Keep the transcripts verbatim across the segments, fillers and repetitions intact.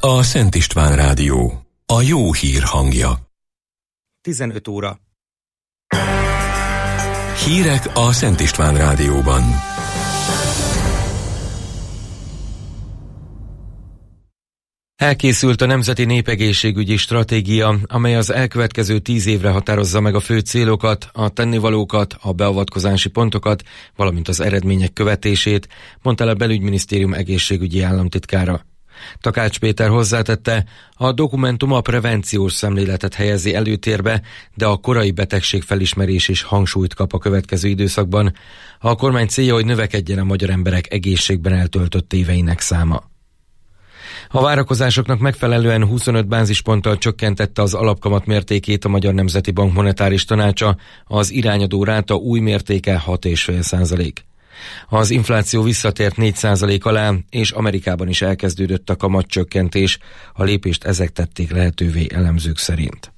a Szent István Rádió, a jó hír hangja. tizenöt óra. Hírek a Szent István Rádióban. Elkészült a Nemzeti Népegészségügyi Stratégia, amely az elkövetkező tíz évre határozza meg a fő célokat, a tennivalókat, a beavatkozási pontokat, valamint az eredmények követését, mondta el a Belügyminisztérium egészségügyi államtitkára. Takács Péter hozzátette, a dokumentum a prevenciós szemléletet helyezi előtérbe, de a korai betegségfelismerés is hangsúlyt kap a következő időszakban. A kormány célja, hogy növekedjen a magyar emberek egészségben eltöltött éveinek száma. A várakozásoknak megfelelően huszonöt bázisponttal csökkentette az alapkamat mértékét a Magyar Nemzeti Bank monetáris tanácsa, az irányadó ráta új mértéke hat egész öt százalék. Az infláció visszatért négy százalék alá, és Amerikában is elkezdődött a kamatcsökkentés, a lépést ezek tették lehetővé elemzők szerint.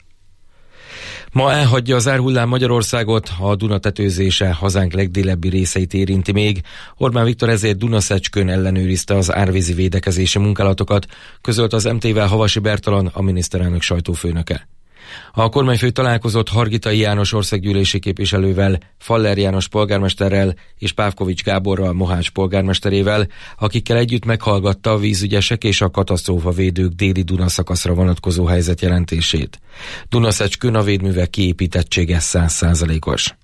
Ma elhagyja az árhullám Magyarországot, a Duna tetőzése hazánk legdélebbi részeit érinti még. Orbán Viktor ezért Dunaszecskőn ellenőrizte az árvízi védekezési munkálatokat, közölt az em té-vel Havasi Bertalan, a miniszterelnök sajtófőnöke. A kormányfő találkozott Hargitai János országgyűlési képviselővel, Faller János polgármesterrel és Pávkovics Gáborral, Mohács polgármesterével, akikkel együtt meghallgatta a vízügyesek és a katasztrófavédők déli Duna szakaszra vonatkozó helyzetjelentését. Dunaszecskőn a védművek kiépítettsége száz százalékos.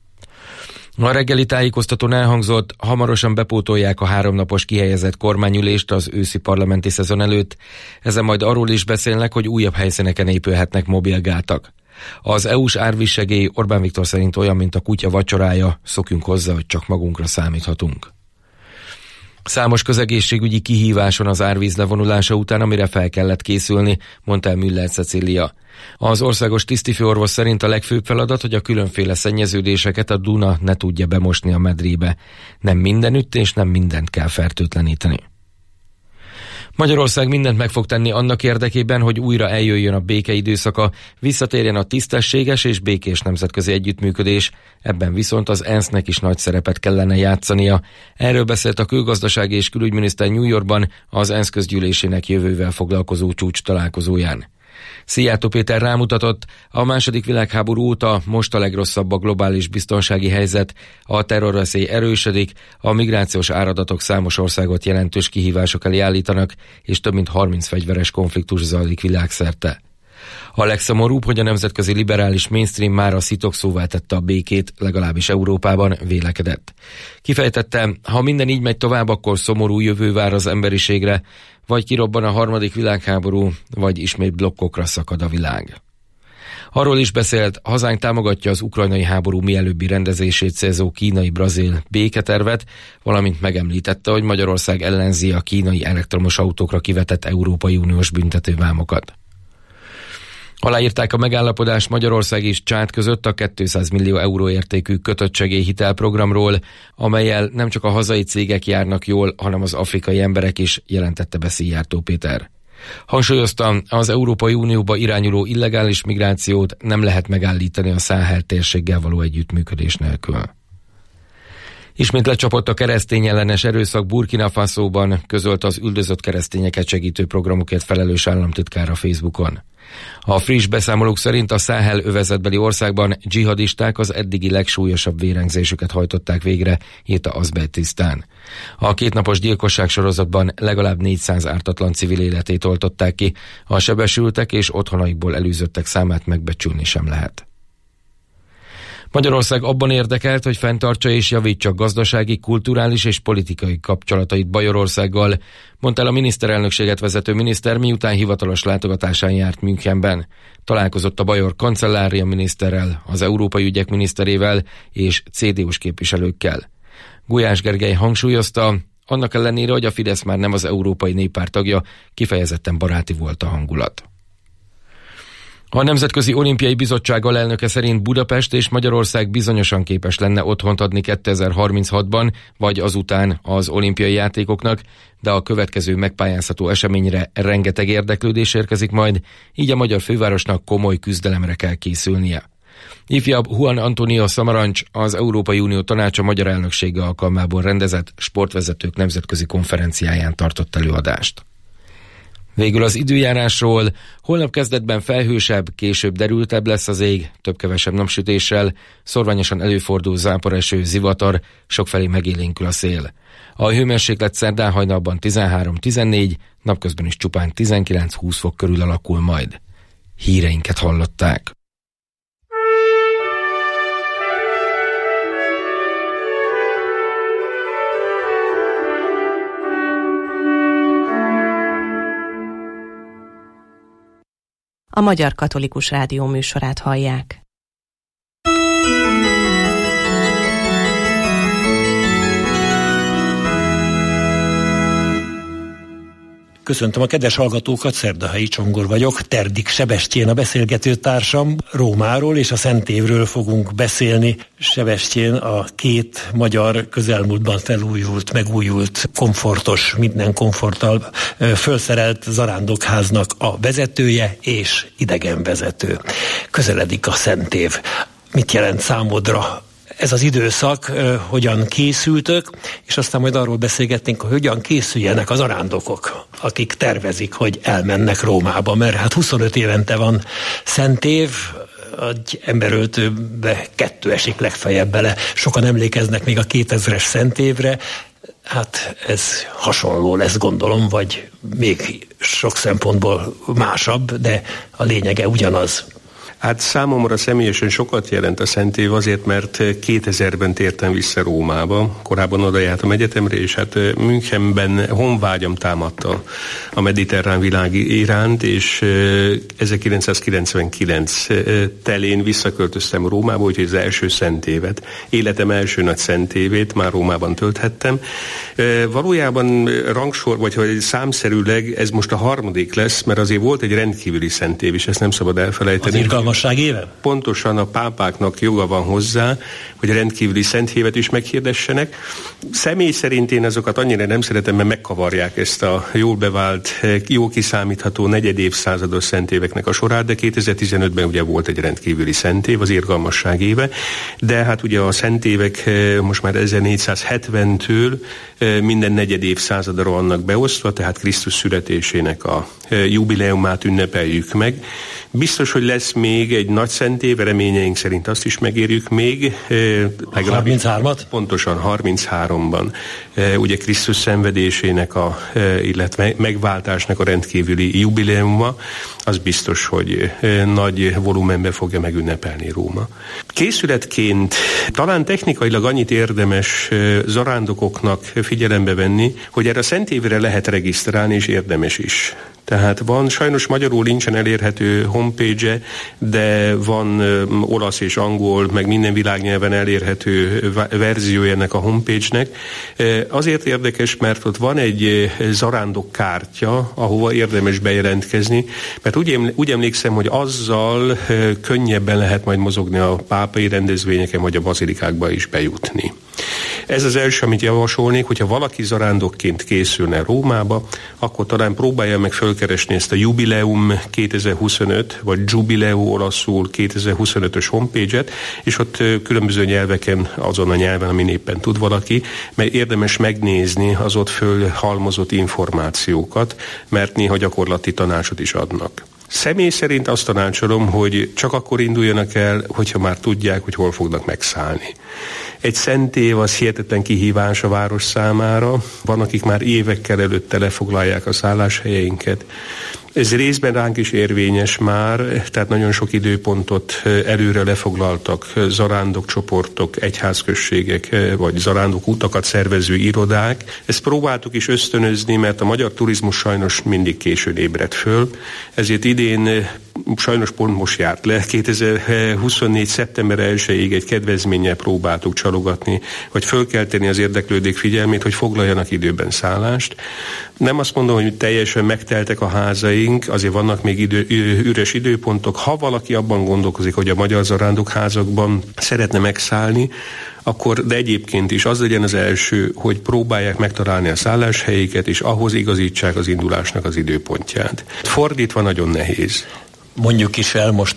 A reggeli tájékoztatón elhangzott, hamarosan bepótolják a háromnapos kihelyezett kormányülést az őszi parlamenti szezon előtt. Ezen majd arról is beszélnek, hogy újabb helyszíneken épülhetnek mobilgátak. Az é u-s árvízsegély Orbán Viktor szerint olyan, mint a kutya vacsorája, szokjunk hozzá, hogy csak magunkra számíthatunk. Számos közegészségügyi kihíváson az árvíz levonulása után, amire fel kellett készülni, mondta el Müller Cecília. Az országos tisztifőorvos szerint a legfőbb feladat, hogy a különféle szennyeződéseket a Duna ne tudja bemosni a medrébe. Nem mindenütt és nem mindent kell fertőtleníteni. Magyarország mindent meg fog tenni annak érdekében, hogy újra eljöjjön a béke időszaka, visszatérjen a tisztességes és békés nemzetközi együttműködés, ebben viszont az ENSZ-nek is nagy szerepet kellene játszania. Erről beszélt a külgazdasági és külügyminiszter New Yorkban az ENSZ közgyűlésének jövővel foglalkozó csúcs találkozóján. Szijjártó Péter rámutatott, a második világháború óta most a legrosszabb a globális biztonsági helyzet, a terrorveszély erősödik, a migrációs áradatok számos országot jelentős kihívások elé állítanak, és több mint harminc fegyveres konfliktus zajlik világszerte. A legszomorúbb, hogy a nemzetközi liberális mainstream már a szitokszóvá tette a békét, legalábbis Európában, vélekedett. Kifejtette, ha minden így megy tovább, akkor szomorú jövő vár az emberiségre, vagy kirobban a harmadik világháború, vagy ismét blokkokra szakad a világ. Arról is beszélt, hazánk támogatja az ukrajnai háború mielőbbi rendezését célzó kínai-brazil béketervet, valamint megemlítette, hogy Magyarország ellenzi a kínai elektromos autókra kivetett Európai Uniós büntetővámokat. Aláírták a megállapodást Magyarország és Csád között a kétszáz millió euró értékű kötött segélyhitelprogramról, amellyel nem csak a hazai cégek járnak jól, hanem az afrikai emberek is, jelentette be Szijjártó Péter. Hangsúlyozta, az Európai Unióba irányuló illegális migrációt nem lehet megállítani a Száhel térséggel való együttműködés nélkül. Ismét lecsapott a keresztény ellenes erőszak Burkina Fasóban, közölt az üldözött keresztényeket segítő programokért felelős államtitkár a Facebookon. A friss beszámolók szerint a Száhel övezetbeli országban dzsihadisták az eddigi legsúlyosabb vérengzésüket hajtották végre, írta Azbejtisztán. A kétnapos gyilkosság sorozatban legalább négyszáz ártatlan civil életét oltották ki, a sebesültek és otthonaikból elűzöttek számát megbecsülni sem lehet. Magyarország abban érdekelt, hogy fenntartsa és javítsa gazdasági, kulturális és politikai kapcsolatait Bajorországgal, mondta el a miniszterelnökséget vezető miniszter, miután hivatalos látogatásán járt Münchenben. Találkozott a bajor kancellária miniszterrel, az európai ügyek miniszterével és cé dé u-s képviselőkkel. Gulyás Gergely hangsúlyozta, annak ellenére, hogy a Fidesz már nem az Európai Néppárt tagja, kifejezetten baráti volt a hangulat. A Nemzetközi Olimpiai Bizottság alelnöke szerint Budapest és Magyarország bizonyosan képes lenne otthont adni kétezer-harminchatban, vagy azután az olimpiai játékoknak, de a következő megpályázható eseményre rengeteg érdeklődés érkezik majd, így a magyar fővárosnak komoly küzdelemre kell készülnie. Ifjabb Juan Antonio Samarancs, az Európai Unió Tanácsa magyar elnöksége alkalmából rendezett sportvezetők nemzetközi konferenciáján tartott előadást. Végül az időjárásról: holnap kezdetben felhősebb, később derültebb lesz az ég, több-kevesebb napsütéssel, szorványosan előfordul záporeső, zivatar, sokfelé megélénkül a szél. A hőmérséklet szerdán hajnalban tizenhárom-tizennégy, napközben is csupán tizenkilenc-húsz fok körül alakul majd. Híreinket hallották. A Magyar Katolikus Rádió műsorát hallják. Köszöntöm a kedves hallgatókat, Szerdahelyi Csongor vagyok, Terdik Sebestyén a beszélgető társam. Rómáról és a Szentévről fogunk beszélni. Sebestyén a két magyar közelmúltban felújult, megújult, komfortos, minden komforttal fölszerelt zarándokháznak a vezetője és idegenvezető. Közeledik a Szentév. Mit jelent számodra ez az időszak, hogyan készültök, és aztán majd arról beszélgetnénk, hogy hogyan készüljenek az arándokok, akik tervezik, hogy elmennek Rómába, mert hát huszonöt évente van Szentév, egy emberöltőbe kettő esik legfeljebb bele. Sokan emlékeznek még a kétezres Szentévre, hát ez hasonló lesz, gondolom, vagy még sok szempontból másabb, de a lényege ugyanaz. Hát számomra személyesen sokat jelent a Szentév azért, mert kétezerben tértem vissza Rómába. Korábban oda jártam egyetemre, és hát Münchenben honvágyam támadta a mediterrán világ iránt, és ezerkilencszázkilencvenkilenc telén visszaköltöztem Rómába, úgyhogy az első Szentévet, életem első nagy Szentévét már Rómában tölthettem. Valójában rangsor, vagy hogy számszerűleg ez most a harmadik lesz, mert azért volt egy rendkívüli Szentév, és ezt nem szabad elfelejteni. Éve? Pontosan a pápáknak joga van hozzá, hogy rendkívüli szentévet is meghirdessenek. Személy szerint én azokat annyira nem szeretem, mert megkavarják ezt a jól bevált, jól kiszámítható negyedévszázados szentéveknek a sorát, de kétezer-tizenötben ugye volt egy rendkívüli szentév, az irgalmasság éve, de hát ugye a szentévek most már ezernégyszázhetventől minden negyedévszázadra vannak beosztva, tehát Krisztus születésének a jubileumát ünnepeljük meg. Biztos, hogy lesz még egy nagy szentév, reményeink szerint azt is megérjük még. harmincháromat? Pontosan harmincháromban. Ugye Krisztus szenvedésének, a, illetve megváltásnak a rendkívüli jubileuma, az biztos, hogy nagy volumenben fogja megünnepelni Róma. Készületként talán technikailag annyit érdemes zarándokoknak figyelembe venni, hogy erre a szentévre lehet regisztrálni, és érdemes is. Tehát van, sajnos magyarul nincsen elérhető homepage-e, de van olasz és angol, meg minden világnyelven elérhető verziója ennek a homepage-nek. Azért érdekes, mert ott van egy zarándokkártya, ahova érdemes bejelentkezni, mert úgy, úgy emlékszem, hogy azzal könnyebben lehet majd mozogni a pápai rendezvényeken, vagy a bazilikákba is bejutni. Ez az első, amit javasolnék, hogyha valaki zarándokként készülne Rómába, akkor talán próbálja meg fölkeresni ezt a Jubileum kétezer-huszonöt, vagy Jubileu olaszul kétezer-huszonötös homepage-et, és ott különböző nyelveken, azon a nyelven, amin éppen tud valaki, mert érdemes megnézni az ott fölhalmozott információkat, mert néha gyakorlati tanácsot is adnak. Személy szerint azt tanácsolom, hogy csak akkor induljanak el, hogyha már tudják, hogy hol fognak megszállni. Egy szentév az hihetetlen kihívás a város számára. Van, akik már évekkel előtte lefoglalják a szálláshelyeinket. Ez részben ránk is érvényes már, tehát nagyon sok időpontot előre lefoglaltak zarándok csoportok, egyházközségek, vagy zarándok utakat szervező irodák. Ezt próbáltuk is ösztönözni, mert a magyar turizmus sajnos mindig későn ébredt föl, ezért idén sajnos pont most járt le. kétezer-huszonnégy. szeptember elsejéig egy kedvezménnyel próbáltuk csalogatni, vagy fölkelteni az érdeklődők figyelmét, hogy foglaljanak időben szállást. Nem azt mondom, hogy teljesen megteltek a házaink, azért vannak még idő, üres időpontok. Ha valaki abban gondolkozik, hogy a magyar zarándokházakban szeretne megszállni, akkor, de egyébként is az legyen az első, hogy próbálják megtalálni a szálláshelyéket, és ahhoz igazítsák az indulásnak az időpontját. Fordítva nagyon nehéz. Mondjuk is el most itt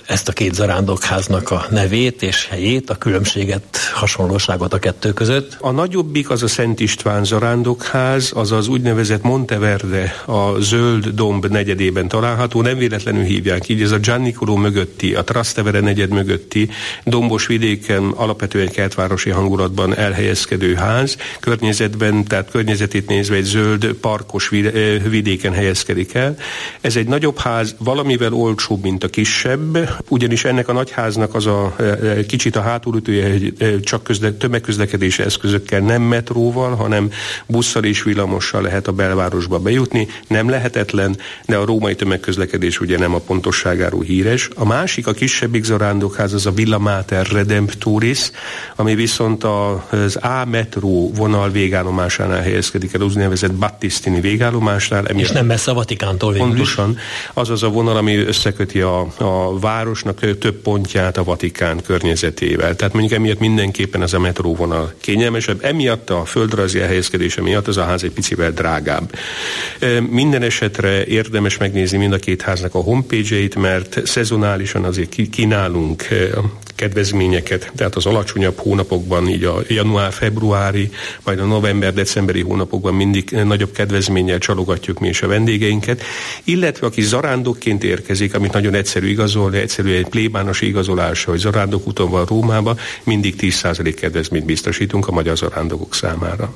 ezt a két zarándokháznak a nevét és helyét, a különbséget, hasonlóságot a kettő között? A nagyobbik az a Szent István zarándokház, az az úgynevezett Monteverde, a Zöld Domb negyedében található, nem véletlenül hívják így, ez a Giannicolò mögötti, a Trastevere negyed mögötti dombos vidéken, alapvetően kertvárosi hangulatban elhelyezkedő ház, környezetben, tehát környezetét nézve egy zöld, parkos vidéken helyezkedik el. Ez egy nagyobb ház, valamivel olcsóbb, mint a kisebb, ugyanis ennek a nagyháznak az a kicsit a hátulütője, hogy csak közle, tömegközlekedési eszközökkel, nem metróval, hanem busszal és villamossal lehet a belvárosba bejutni. Nem lehetetlen, de a római tömegközlekedés ugye nem a pontosságáról híres. A másik, a kisebbik zarándokház, az a Villa Mater Redemptoris, ami viszont az A metró vonal végállomásánál helyezkedik el, úgynevezett Battistini végállomásnál. És nem messze a Vatikántól végül. Pontosan. Az az a vonal, ami összeköti a, a városnak több pontját a Vatikán környezetével. Tehát mondjuk emiatt mindenképpen ez a metróvonal kényelmesebb. Emiatt a földrajzi elhelyezkedése miatt az a ház egy picivel drágább. Minden esetre érdemes megnézni mind a két háznak a homepage-eit, mert szezonálisan azért kínálunk kedvezményeket, tehát az alacsonyabb hónapokban, így a január-februári, majd a november-decemberi hónapokban mindig nagyobb kedvezménnyel csalogatjuk mi is a vendégeinket, illetve aki zarándokként érkezik, amit nagyon egyszerű igazolni, egyszerű egy plébános igazolása, hogy zarándokúton van Rómába, mindig tíz százalék kedvezményt biztosítunk a magyar zarándokok számára.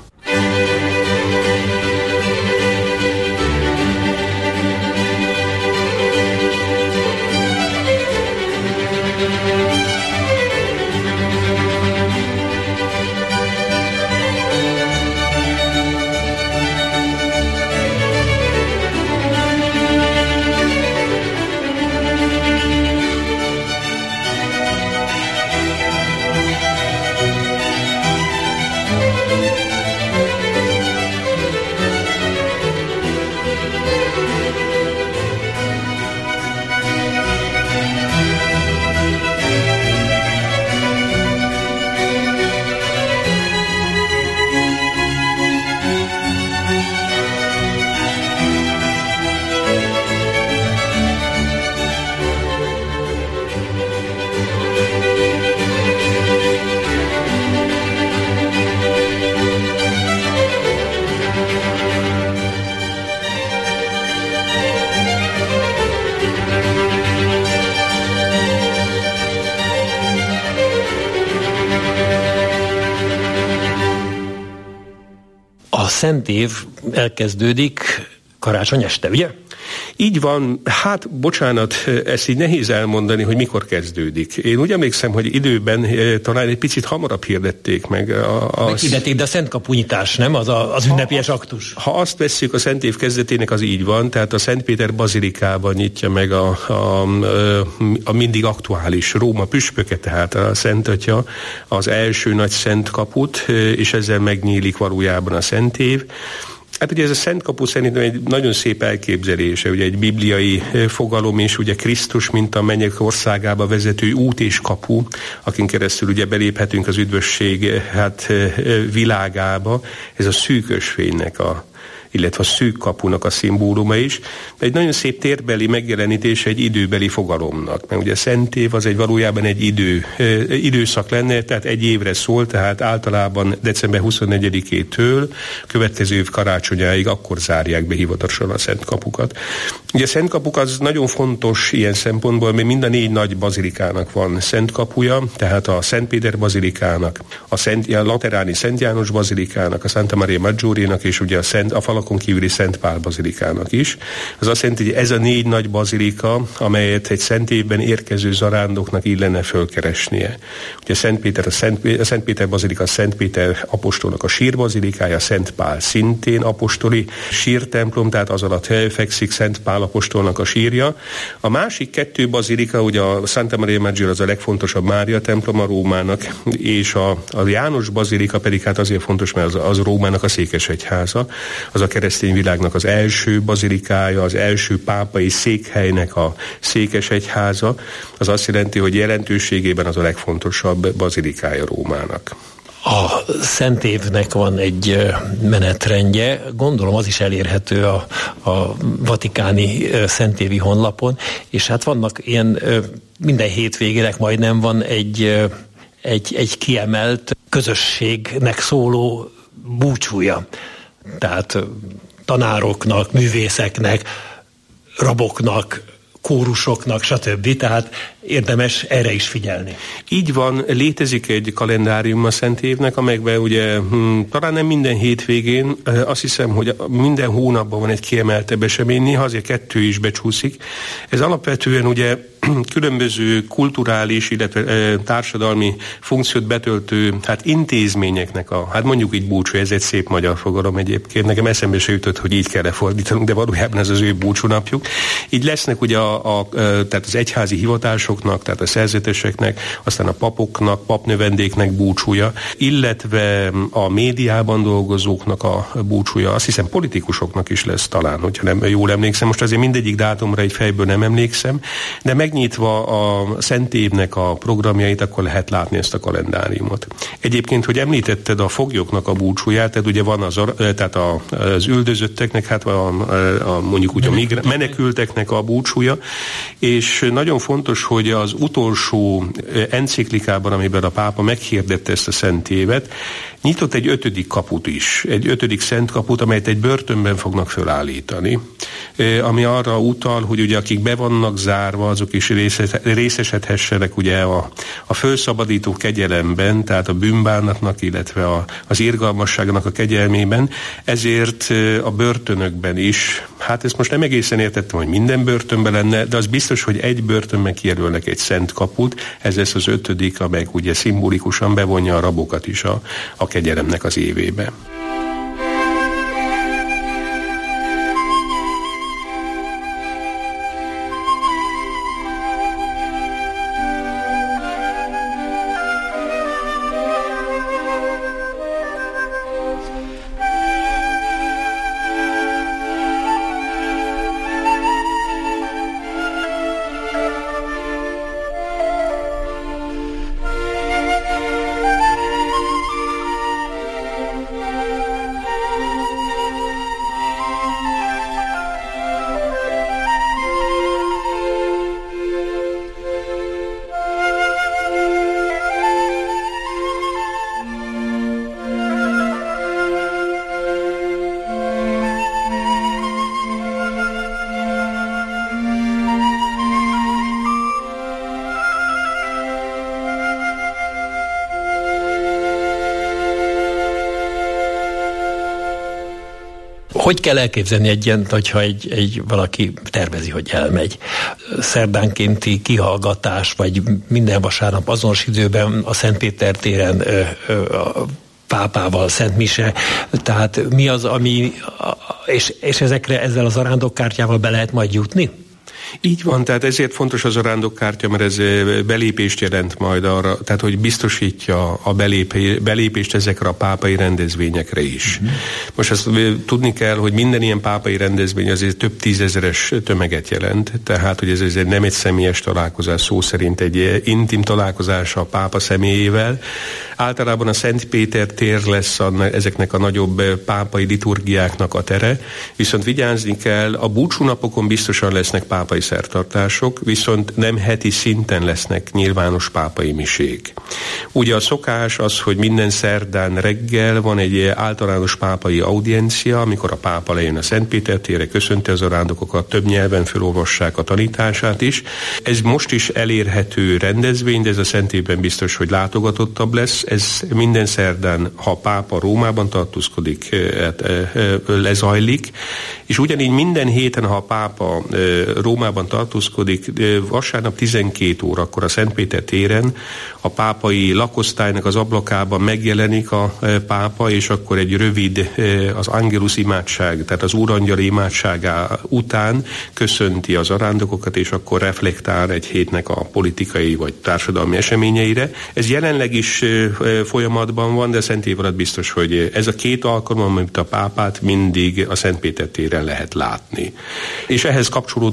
A Szent Év elkezdődik karácsony este, ugye? Így van, hát bocsánat, ezt így nehéz elmondani, hogy mikor kezdődik. Én úgy emlékszem, hogy időben talán egy picit hamarabb hirdették meg. A, a Meghirdették, de a Szentkapunyítás, nem? Az a, az ünnepélyes aktus. Ha azt vesszük, a Szent Év kezdetének az így van, tehát a Szent Péter bazilikában nyitja meg a, a, a mindig aktuális Róma püspöke, tehát a Szent Atya az első nagy szent kaput, és ezzel megnyílik valójában a Szent Év. Hát ugye ez a Szent Kapu szerintem egy nagyon szép elképzelése, ugye egy bibliai fogalom, és ugye Krisztus, mint a mennyek országába vezető út és kapu, akin keresztül ugye beléphetünk az üdvösség hát világába, ez a szűkösfénynek a illetve a szűk kapunak a szimbóluma is. Egy nagyon szép térbeli megjelenítése egy időbeli fogalomnak. Mert ugye Szent Év az egy valójában egy idő, időszak lenne, tehát egy évre szól, tehát általában december huszonnegyedikétől következő év karácsonyáig akkor zárják be hivatalosan a Szent Kapukat. Ugye a Szent Kapuk az nagyon fontos ilyen szempontból, mert mind a négy nagy bazilikának van Szent Kapuja, tehát a Szent Péter bazilikának, a, Szent, a Lateráni Szent János bazilikának, a Santa Maria Maggiore-nak, és ugye a, Szent, a falakon kívüli Szent Pál bazilikának is. Az azt jelenti, hogy ez a négy nagy bazilika, amelyet egy Szent Évben érkező zarándoknak illene fölkeresnie. Ugye Szent Péter, a Szent, a Szent Péter bazilika, a Szent Péter apostolnak a sírbazilikája, Szent Pál szintén apostoli sírtemplom, tehát az alatt fekszik Szent Pál apostolnak a sírja. A másik kettő bazilika, ugye a Santa Maria Maggiore az a legfontosabb Mária templom a Rómának, és a, a János bazilika pedig hát azért fontos, mert az, az Rómának a székesegyháza, az a keresztény világnak az első bazilikája, az első pápai székhelynek a székesegyháza, az azt jelenti, hogy jelentőségében az a legfontosabb bazilikája Rómának. A Szent Évnek van egy menetrendje, gondolom az is elérhető a, a vatikáni szentévi honlapon, és hát vannak ilyen, minden hétvégének majdnem van egy, egy, egy kiemelt közösségnek szóló búcsúja. Tehát tanároknak, művészeknek, raboknak, kórusoknak, stb. Tehát érdemes erre is figyelni. Így van, létezik egy kalendárium a Szent Évnek, amelyben ugye hm, talán nem minden hétvégén, azt hiszem, hogy minden hónapban van egy kiemeltebb esemény, néha azért kettő is becsúszik. Ez alapvetően ugye különböző kulturális, illetve e, társadalmi funkciót betöltő hát intézményeknek a, hát mondjuk így búcsú, ez egy szép magyar fogalom egyébként, nekem eszembe se jutott, hogy így kell lefordítanunk, de valójában ez az ő búcsúnapjuk. Így lesznek ugye a, a, tehát az egyházi hivatásoknak, tehát a szerzeteseknek, aztán a papoknak, papnövendéknek búcsúja, illetve a médiában dolgozóknak a búcsúja, azt hiszem politikusoknak is lesz talán, hogyha nem jól emlékszem, most azért mindegyik dátumra egy fejből nem emlékszem, de meg nyitva a Szent Évnek a programjait, akkor lehet látni ezt a kalendáriumot. Egyébként, hogy említetted a foglyoknak a búcsúját, tehát ugye van az, tehát az üldözötteknek, hát a, a, mondjuk úgy a migrá- menekülteknek a búcsúja, és nagyon fontos, hogy az utolsó enciklikában, amiben a pápa meghirdette ezt a Szent Évet, nyitott egy ötödik kaput is, egy ötödik szent kaput, amelyet egy börtönben fognak fölállítani, ami arra utal, hogy ugye akik be vannak zárva, azok is részesedhessenek ugye a, a fölszabadító kegyelemben, tehát a bűnbánatnak, illetve a, az irgalmasságnak a kegyelmében, ezért a börtönökben is, hát ezt most nem egészen értettem, hogy minden börtönben lenne, de az biztos, hogy egy börtönben kijelölnek egy szent kaput, ez lesz az ötödik, amely ugye szimbolikusan bevonja a rabokat is a, a kegyelemnek az évébe. Hogy kell elképzelni egy ilyen, hogyha egy, egy valaki tervezi, hogy elmegy? Szerdánkénti kihallgatás, vagy minden vasárnap azonos időben a Szentpéter téren ö, ö, a pápával, Szent Mise, tehát mi az, ami, és, és ezekre ezzel az arándokkártyával be lehet majd jutni? Így van, tehát ezért fontos az arándokkártya, mert ez belépést jelent majd arra, tehát hogy biztosítja a belépé, belépést ezekre a pápai rendezvényekre is. Uh-huh. Most azt tudni kell, hogy minden ilyen pápai rendezvény azért több tízezeres tömeget jelent, tehát hogy ez azért nem egy személyes találkozás, szó szerint egy intim találkozás a pápa személyével. Általában a Szent Péter tér lesz a, ezeknek a nagyobb pápai liturgiáknak a tere, viszont vigyázni kell, a búcsúnapokon biztosan lesznek pápai szertartások, viszont nem heti szinten lesznek nyilvános pápai misék. Ugye a szokás az, hogy minden szerdán reggel van egy általános pápai audiencia, amikor a pápa lejön a Szent Péter térre, köszönti az arándokokat, több nyelven felolvassák a tanítását is. Ez most is elérhető rendezvény, de ez a Szent Évben biztos, hogy látogatottabb lesz. Ez minden szerdán, ha a pápa Rómában tartózkodik, lezajlik, és ugyanígy minden héten, ha a pápa Rómában tartózkodik, vasárnap tizenkét órakor a Szent Péter téren a pápai lakosztálynak az ablakában megjelenik a pápa, és akkor egy rövid, az Angelus imádság, tehát az Úrangyal imádságá után köszönti az arándokokat, és akkor reflektál egy hétnek a politikai vagy társadalmi eseményeire. Ez jelenleg is folyamatban van, de a Szent Év alatt biztos, hogy ez a két alkalom, amit a pápát mindig a Szent Péter téren lehet látni. És ehhez kapcsolódnak majd a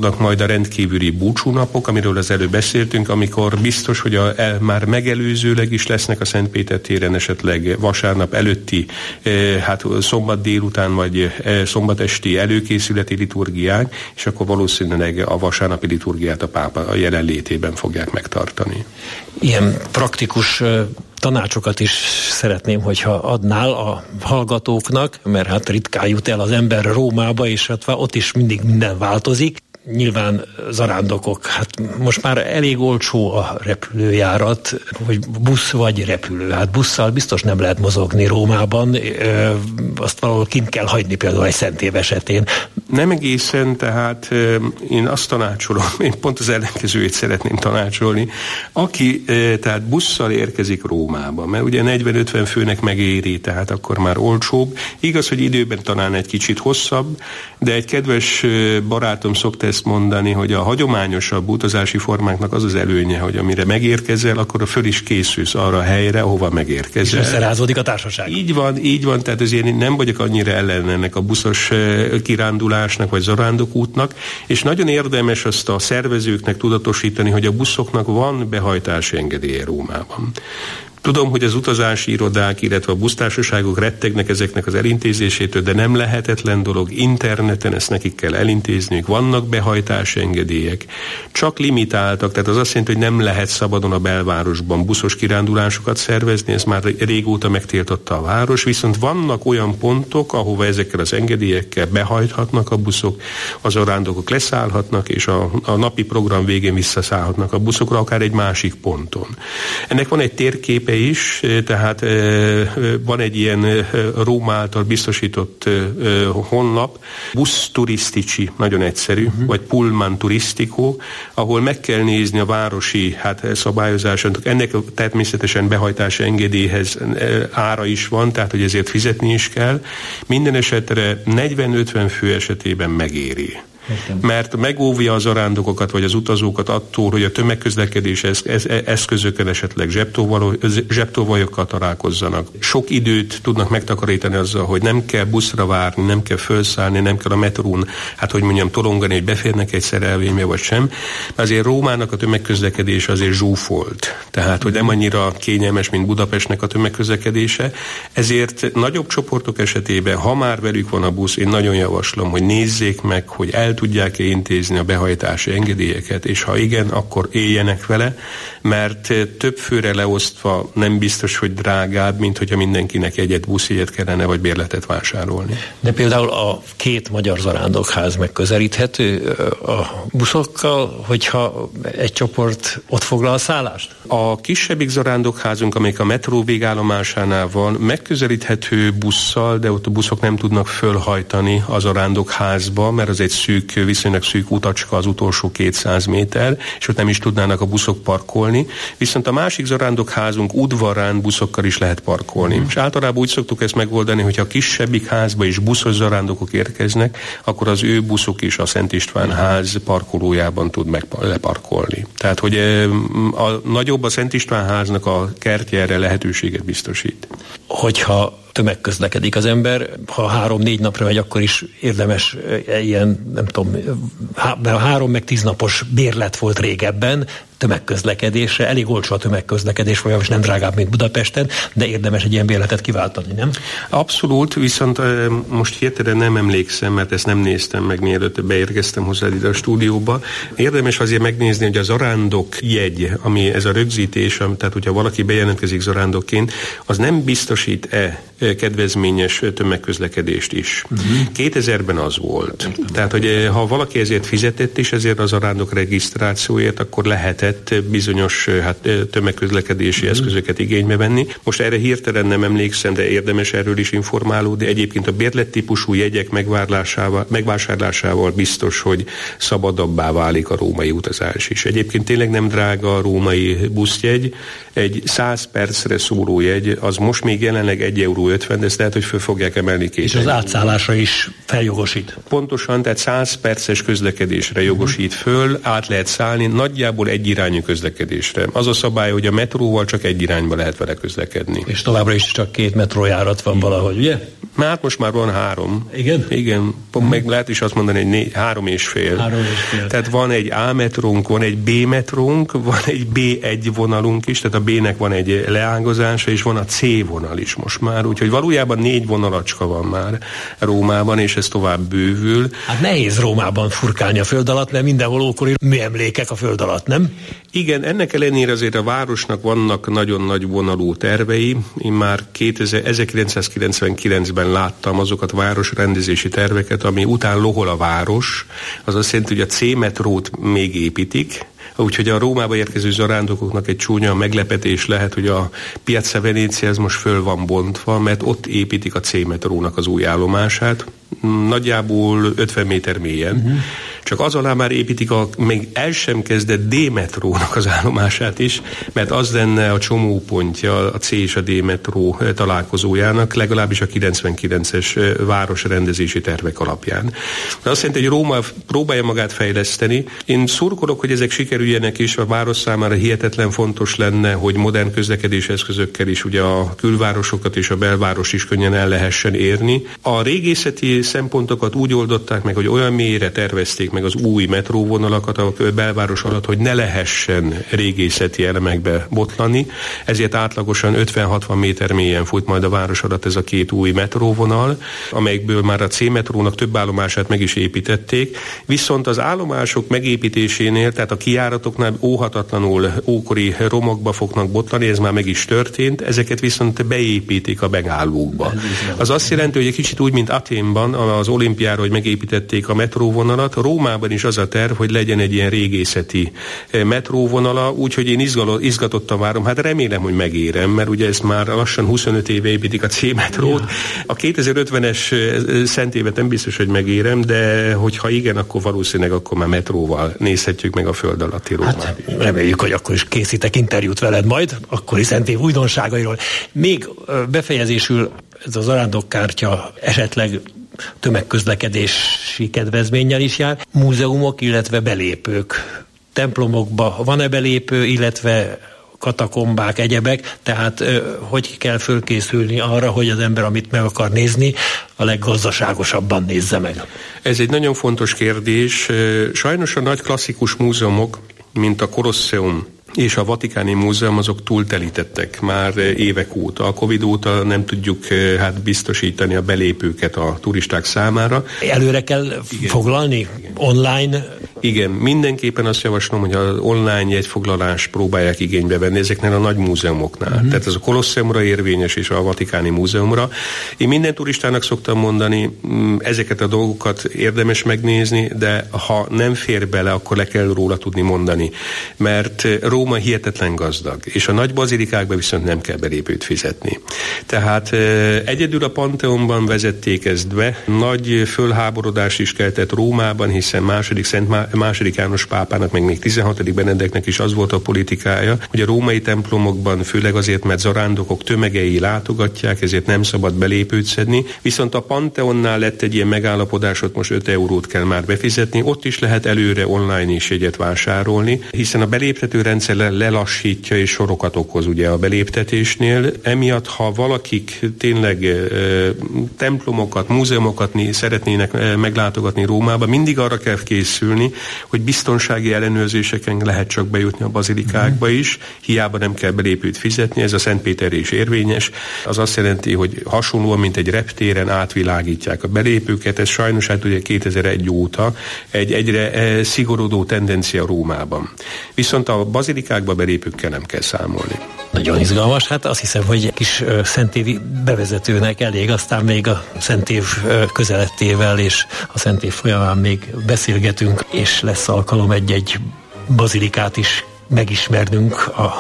rendkívüli búcsúnapok, amiről az előbb beszéltünk, amikor biztos, hogy a, el, már megelőzőleg is lesznek a Szent Péter téren esetleg vasárnap előtti, hát szombat délután vagy szombat esti előkészületi liturgiák, és akkor valószínűleg a vasárnapi liturgiát a pápa a jelenlétében fogják megtartani. Ilyen praktikus tanácsokat is szeretném, hogyha adnál a hallgatóknak, mert hát ritkán jut el az ember Rómába, és hát ott is mindig minden változik. Nyilván zarándokok, hát most már elég olcsó a repülőjárat, hogy busz vagy repülő. Hát busszal biztos nem lehet mozogni Rómában, ö, azt valahol kint kell hagyni például egy Szent Év esetén. Nem egészen, tehát én azt tanácsolom, én pont az ellenkezőjét szeretném tanácsolni, aki tehát busszal érkezik Rómába, mert ugye negyven-ötven főnek megéri, tehát akkor már olcsóbb. Igaz, hogy időben talán egy kicsit hosszabb, de egy kedves barátom szokta ezt mondani, hogy a hagyományosabb utazási formáknak az az előnye, hogy amire megérkezel, akkor föl is készülsz arra a helyre, ahova megérkezel. És összerázódik a társaság. Így van, így van, tehát azért én nem vagyok annyira ellen ennek a buszos kirándulásnak, vagy zarándokútnak, és nagyon érdemes azt a szervezőknek tudatosítani, hogy a buszoknak van behajtási engedélye Rómában. Tudom, hogy az utazási irodák, illetve a busztársaságok rettegnek ezeknek az elintézésétől, de nem lehetetlen dolog. Interneten ezt nekik kell elintézniük. Vannak behajtási engedélyek. Csak limitáltak, tehát az azt jelenti, hogy nem lehet szabadon a belvárosban buszos kirándulásokat szervezni, ez már régóta megtiltotta a város, viszont vannak olyan pontok, ahova ezekkel az engedélyekkel behajthatnak a buszok, az zarándokok leszállhatnak, és a, a napi program végén visszaszállhatnak a buszokra, akár egy másik ponton. Ennek van egy térképe is, tehát van egy ilyen Róma által biztosított honlap, Bus Turistici, nagyon egyszerű, uh-huh. vagy Pullman Turistico, ahol meg kell nézni a városi hát, szabályozásokat. Ennek természetesen behajtási engedélyhez ára is van, tehát hogy ezért fizetni is kell. Minden esetre negyven-ötven fő esetében megéri. Mert megóvja az zarándokokat vagy az utazókat attól, hogy a tömegközlekedés eszközökkel esetleg zsebtolvajokkal találkozzanak. Sok időt tudnak megtakarítani azzal, hogy nem kell buszra várni, nem kell felszállni, nem kell a metrón, hát hogy mondjam, tolongani, hogy beférnek egy szerelvénybe vagy sem. Azért Rómának a tömegközlekedés azért zsúfolt. Tehát, hogy nem annyira kényelmes, mint Budapestnek a tömegközlekedése. Ezért nagyobb csoportok esetében, ha már velük van a busz, én nagyon javaslom, hogy nézzék meg, hogy el tudják-e intézni a behajtási engedélyeket, és ha igen, akkor éljenek vele, mert több főre leosztva nem biztos, hogy drágább, mint hogyha mindenkinek egyet buszjegyet kellene, vagy bérletet vásárolni. De például a két magyar zarándokház megközelíthető a buszokkal, hogyha egy csoport ott foglal szállást? A kisebbik zarándokházunk, amelyik a metró végállomásánál van, megközelíthető busszal, de ott a buszok nem tudnak fölhajtani a zarándokházba, mert az egy szűk, viszonylag szűk utacska az utolsó kétszáz méter, és ott nem is tudnának a buszok parkolni. Viszont a másik zarándokházunk udvarán buszokkal is lehet parkolni. Mm. És általában úgy szoktuk ezt megoldani, hogyha a kisebbik házba is buszos zarándokok érkeznek, akkor az ő buszuk is a Szent István ház parkolójában tud megleparkolni. Tehát, hogy a nagyobb a Szent István háznak a kertje erre lehetőséget biztosít. Hogyha tömegközlekedik az ember, ha három-négy napra megy, akkor is érdemes ilyen, nem tudom, há- három meg tíz napos bérlet volt régebben, tömegközlekedésre, elég olcsó a tömegközlekedés, folyamás nem drágább, mint Budapesten, de érdemes egy ilyen bérletet kiváltani, nem? Abszolút, viszont most hirtelen nem emlékszem, mert ezt nem néztem meg, mielőtt beérkeztem hozzá ide a stúdióba. Érdemes azért megnézni, hogy a zarándok jegy, ami ez a rögzítés, tehát hogyha valaki bejelentkezik zarándokként, az nem biztosít-e kedvezményes tömegközlekedést is. Uh-huh. kétezerben az volt. Uh-huh. Tehát, hogy ha valaki ezért fizetett is, ezért az zarándok regisztrációért, akkor lehetett bizonyos hát, tömegközlekedési uh-huh. eszközöket igénybe venni. Most erre hirtelen nem emlékszem, de érdemes erről is informálódni. Egyébként a bérlettípusú jegyek megvásárlásával, megvásárlásával biztos, hogy szabadabbá válik a római utazás is. Egyébként tényleg nem drága a római buszjegy. Egy száz percre szóló jegy, az most még jelenleg egy euró ötven, de ezt lehet, hogy föl fogják emelni két. És az átszállásra is feljogosít. Pontosan, tehát száz perces közlekedésre jogosít föl, át lehet szállni, nagyjából egy irányú közlekedésre. Az a szabály, hogy a metróval csak egy irányba lehet vele közlekedni. És továbbra is csak két metrójárat van valahogy, ugye? Hát most már van három. Igen? Igen, uh-huh. meg lehet is azt mondani, hogy né- három és fél. Három és fél. Tehát van egy A metrónk, van egy B metrónk, van egy bé egy vonalunk is, tehát a B-nek van egy leágazása, és van a C vonal is most már, úgyhogy valójában négy vonalacska van már Rómában, és ez tovább bővül. Hát nehéz Rómában furkálni a föld alatt, mert mindenhol ókori műemlékek a föld alatt, nem? Igen, ennek ellenére azért a városnak vannak nagyon nagy vonalú tervei. Én már ezerkilencszázkilencvenkilencben láttam azokat a városrendezési terveket, ami után lohol a város. Az azt jelenti, hogy a C metrót még építik, úgyhogy a Rómába érkező zarándokoknak egy csúnya meglepetés lehet, hogy a Piazza Venezia ez most föl van bontva, mert ott építik a C metrónak az új állomását, nagyjából ötven méter mélyen. Uh-huh. Csak az alá már építik a még el sem kezdett D metrónak az állomását is, mert az lenne a csomópontja a C és a D metró találkozójának, legalábbis a kilencvenkilences városrendezési tervek alapján. De azt jelenti, hogy Róma próbálja magát fejleszteni. Én szurkolok, hogy ezek sikerüljenek is, a város számára hihetetlen fontos lenne, hogy modern közlekedési eszközökkel is ugye a külvárosokat és a belváros is könnyen el lehessen érni. A régészeti szempontokat úgy oldották meg, hogy olyan mélyre tervezték meg az új metróvonalakat a belváros alatt, hogy ne lehessen régészeti elemekbe botlani, ezért átlagosan ötven-hatvan méter mélyen fut majd a város alatt ez a két új metróvonal, amelyekből már a C metrónak több állomását meg is építették, viszont az állomások megépítésénél, tehát a kijáratoknál óhatatlanul ókori romokba fognak botlani, ez már meg is történt, ezeket viszont beépítik a megállókba. Az azt jelenti, hogy egy kicsit úgy, mint Athénban, az olimpiára, hogy megépítették a metróvonalat, Rómában is az a terv, hogy legyen egy ilyen régészeti metróvonala, úgyhogy én izgalott, izgatottan várom. Hát remélem, hogy megérem, mert ugye ezt már lassan huszonöt éve építik a C metrót. A kétezer-ötvenes szentévet nem biztos, hogy megérem, de hogyha igen, akkor valószínűleg akkor már metróval nézhetjük meg a föld alatti Rómát. Hát, reméljük, hogy akkor is készítek interjút veled majd, akkori szentév újdonságairól. Még befejezésül ez az zarándokkártya esetleg tömegközlekedési kedvezménnyel is jár. Múzeumok, illetve belépők. Templomokba van-e belépő, illetve katakombák, egyebek, tehát hogy kell fölkészülni arra, hogy az ember, amit meg akar nézni, a leggazdaságosabban nézze meg? Ez egy nagyon fontos kérdés. Sajnos a nagy klasszikus múzeumok, mint a Colosseum és a Vatikáni Múzeum, azok túltelítettek már évek óta. A Covid óta nem tudjuk hát biztosítani a belépőket a turisták számára. Előre kell Igen. foglalni? Igen. Online? Igen, mindenképpen azt javaslom, hogy az online jegyfoglalást próbálják igénybe venni ezeknél a nagy múzeumoknál. Uh-huh. Tehát ez a Colosseumra érvényes és a Vatikáni Múzeumra. Én minden turistának szoktam mondani, ezeket a dolgokat érdemes megnézni, de ha nem fér bele, akkor le kell róla tudni mondani. Mert Róma hihetetlen gazdag, és a nagy bazilikákban viszont nem kell belépőt fizetni. Tehát egyedül a Pantheonban vezették ezt be. Nagy fölháborodás is keltett Rómában, hiszen második Szent második János pápának, meg még tizenhatodik Benedeknek is az volt a politikája, hogy a római templomokban, főleg azért, mert zarándokok tömegei látogatják, ezért nem szabad belépőt szedni. Viszont a Pantheonnál lett egy ilyen megállapodás, ott most öt eurót kell már befizetni, ott is lehet előre online is jegyet vásárolni, hiszen a beléptető rendszer lelassítja és sorokat okoz ugye a beléptetésnél. Emiatt, ha valakik tényleg e, templomokat, múzeumokat szeretnének meglátogatni Rómába, mindig arra kell készülni, hogy biztonsági ellenőrzéseken lehet csak bejutni a bazilikákba is, hiába nem kell belépőt fizetni, ez a Szentpéterre is érvényes. Az azt jelenti, hogy hasonlóan, mint egy reptéren átvilágítják a belépőket, ez sajnos hát ugye kétezer-egy óta egy egyre szigorodó tendencia Rómában. Viszont a bazilikákba belépőkkel nem kell számolni. Nagyon izgalmas, hát azt hiszem, hogy egy kis uh, szentévi bevezetőnek elég, aztán még a szentév uh, közelettével és a szentév folyamán még beszélgetünk, és lesz alkalom egy-egy bazilikát is megismernünk a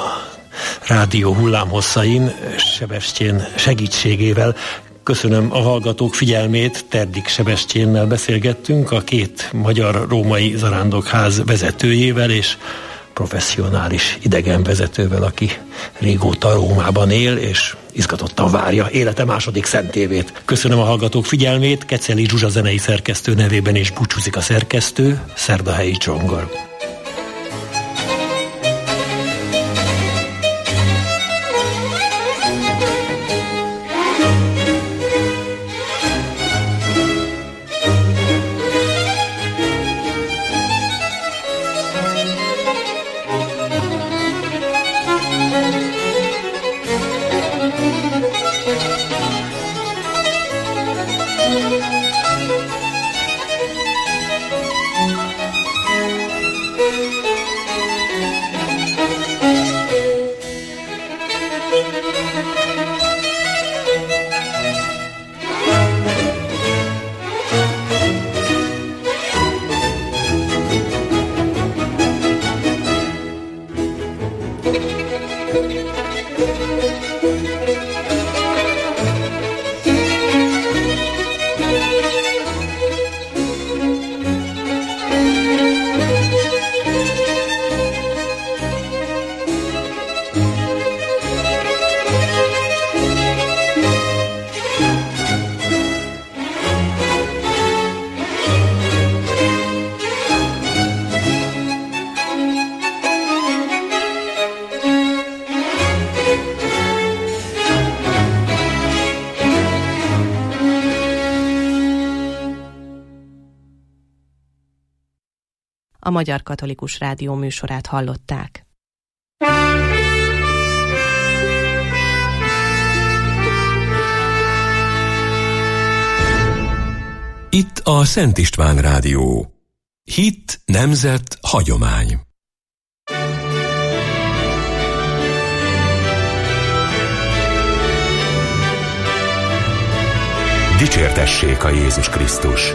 rádió hullámhosszain Sebestyén segítségével. Köszönöm a hallgatók figyelmét, Terdik Sebestyénnel beszélgettünk, a két magyar-római zarándokház vezetőjével és professzionális idegenvezetővel, aki régóta Rómában él, és izgatottan várja élete második szentévét. Köszönöm a hallgatók figyelmét, Keceli Zsuzsa zenei szerkesztő nevében is búcsúzik a szerkesztő, Szerdahelyi Csongor. A Magyar Katolikus Rádió műsorát hallották. Itt a Szent István Rádió. Hit, nemzet, hagyomány. Dicsértessék a Jézus Krisztus!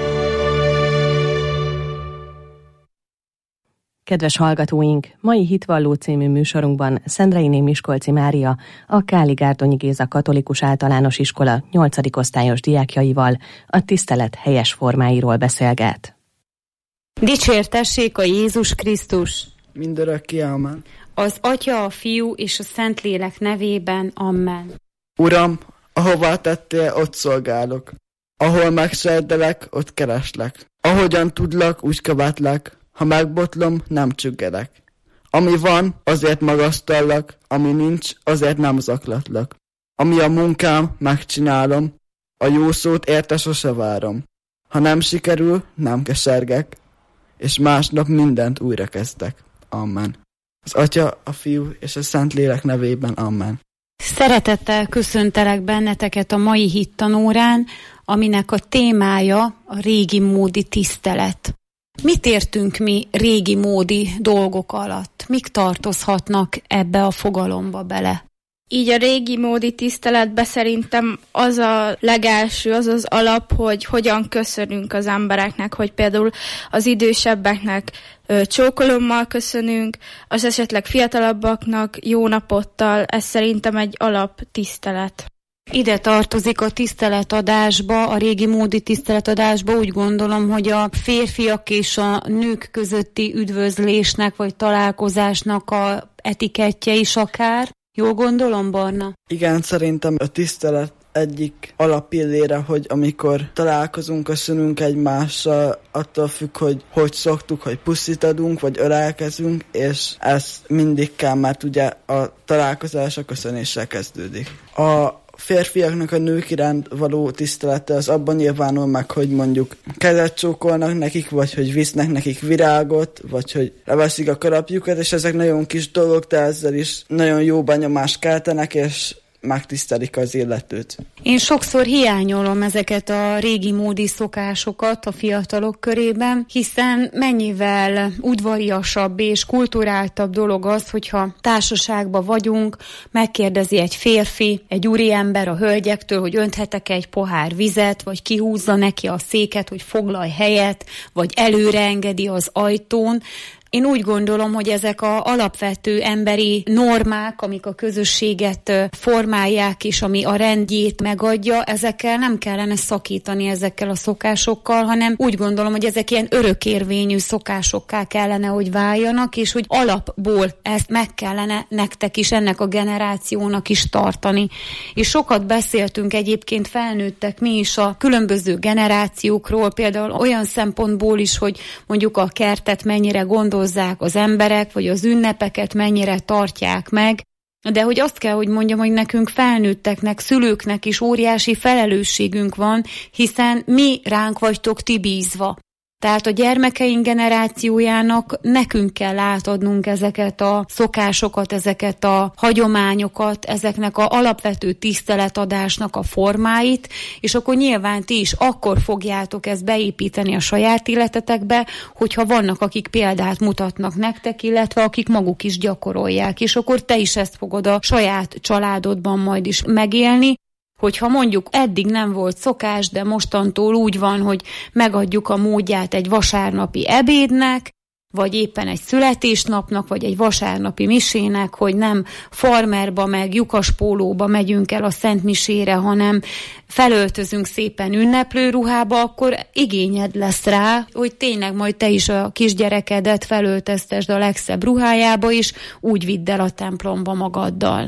Kedves hallgatóink, mai Hitvalló című műsorunkban Szendreiné Miskolci Mária, a Káli-Gárdonyi Géza Katolikus Általános Iskola nyolcadik osztályos diákjaival a tisztelet helyes formáiról beszélget. Dicsértessék a Jézus Krisztus! Mindörökké amen. Az Atya, a Fiú és a Szentlélek nevében amen. Uram, ahová tettél, ott szolgálok. Ahol megsejdelek, ott kereslek. Ahogyan tudlak, úgy követlek. Ha megbotlom, nem csüggedek. Ami van, azért magasztallak, ami nincs, azért nem zaklatlak. Ami a munkám, megcsinálom, a jó szót érte sose várom. Ha nem sikerül, nem kesergek, és másnap mindent újra kezdek. Amen. Az Atya, a Fiú és a Szentlélek nevében amen. Szeretettel köszöntelek benneteket a mai hittanórán, aminek a témája a régi módi tisztelet. Mit értünk mi régi módi dolgok alatt? Mik tartozhatnak ebbe a fogalomba bele? Így a régi módi tiszteletbe szerintem az a legelső, az az alap, hogy hogyan köszönünk az embereknek, hogy például az idősebbeknek ö, csókolommal köszönünk, az esetleg fiatalabbaknak jó napottal, ez szerintem egy alap tisztelet. Ide tartozik a tiszteletadásba, a régi módi tiszteletadásba, úgy gondolom, hogy a férfiak és a nők közötti üdvözlésnek vagy találkozásnak a etikettje is akár. Jól gondolom, Barna? Igen, szerintem a tisztelet egyik alappillére, hogy amikor találkozunk, köszönünk egymással, attól függ, hogy hogy szoktuk, hogy puszit adunk, vagy ölelkezünk, és ez mindig kell, mert ugye a találkozás a köszönéssel kezdődik. A férfiaknak a nők iránt való tisztelete az abban nyilvánul meg, hogy mondjuk kezet csókolnak nekik, vagy hogy visznek nekik virágot, vagy hogy leveszik a kalapjukat, és ezek nagyon kis dolgok, de ezzel is nagyon jó benyomást keltenek, és megtisztelik az illetőt. Én sokszor hiányolom ezeket a régi módi szokásokat a fiatalok körében, hiszen mennyivel udvariasabb és kulturáltabb dolog az, hogyha társaságban vagyunk, megkérdezi egy férfi, egy úriember a hölgyektől, hogy önthetek egy pohár vizet, vagy kihúzza neki a széket, hogy foglalj helyet, vagy előre engedi az ajtón. Én úgy gondolom, hogy ezek az alapvető emberi normák, amik a közösséget formálják, és ami a rendjét megadja, ezekkel nem kellene szakítani ezekkel a szokásokkal, hanem úgy gondolom, hogy ezek ilyen örökérvényű szokásokká kellene, hogy váljanak, és hogy alapból ezt meg kellene nektek is, ennek a generációnak is tartani. És sokat beszéltünk egyébként felnőttek mi is a különböző generációkról, például olyan szempontból is, hogy mondjuk a kertet mennyire gondol az emberek, vagy az ünnepeket mennyire tartják meg, de hogy azt kell, hogy mondjam, hogy nekünk felnőtteknek, szülőknek is óriási felelősségünk van, hiszen mi ránk vagytok ti bízva. Tehát a gyermekeink generációjának nekünk kell átadnunk ezeket a szokásokat, ezeket a hagyományokat, ezeknek az alapvető tiszteletadásnak a formáit, és akkor nyilván ti is akkor fogjátok ezt beépíteni a saját életetekbe, hogyha vannak, akik példát mutatnak nektek, illetve akik maguk is gyakorolják, és akkor te is ezt fogod a saját családodban majd is megélni, hogyha mondjuk eddig nem volt szokás, de mostantól úgy van, hogy megadjuk a módját egy vasárnapi ebédnek, vagy éppen egy születésnapnak, vagy egy vasárnapi misének, hogy nem farmerba meg lyukaspólóba megyünk el a szent misére, hanem felöltözünk szépen ünneplőruhába, akkor igényed lesz rá, hogy tényleg majd te is a kisgyerekedet felöltöztesd a legszebb ruhájába, és úgy vidd el a templomba magaddal.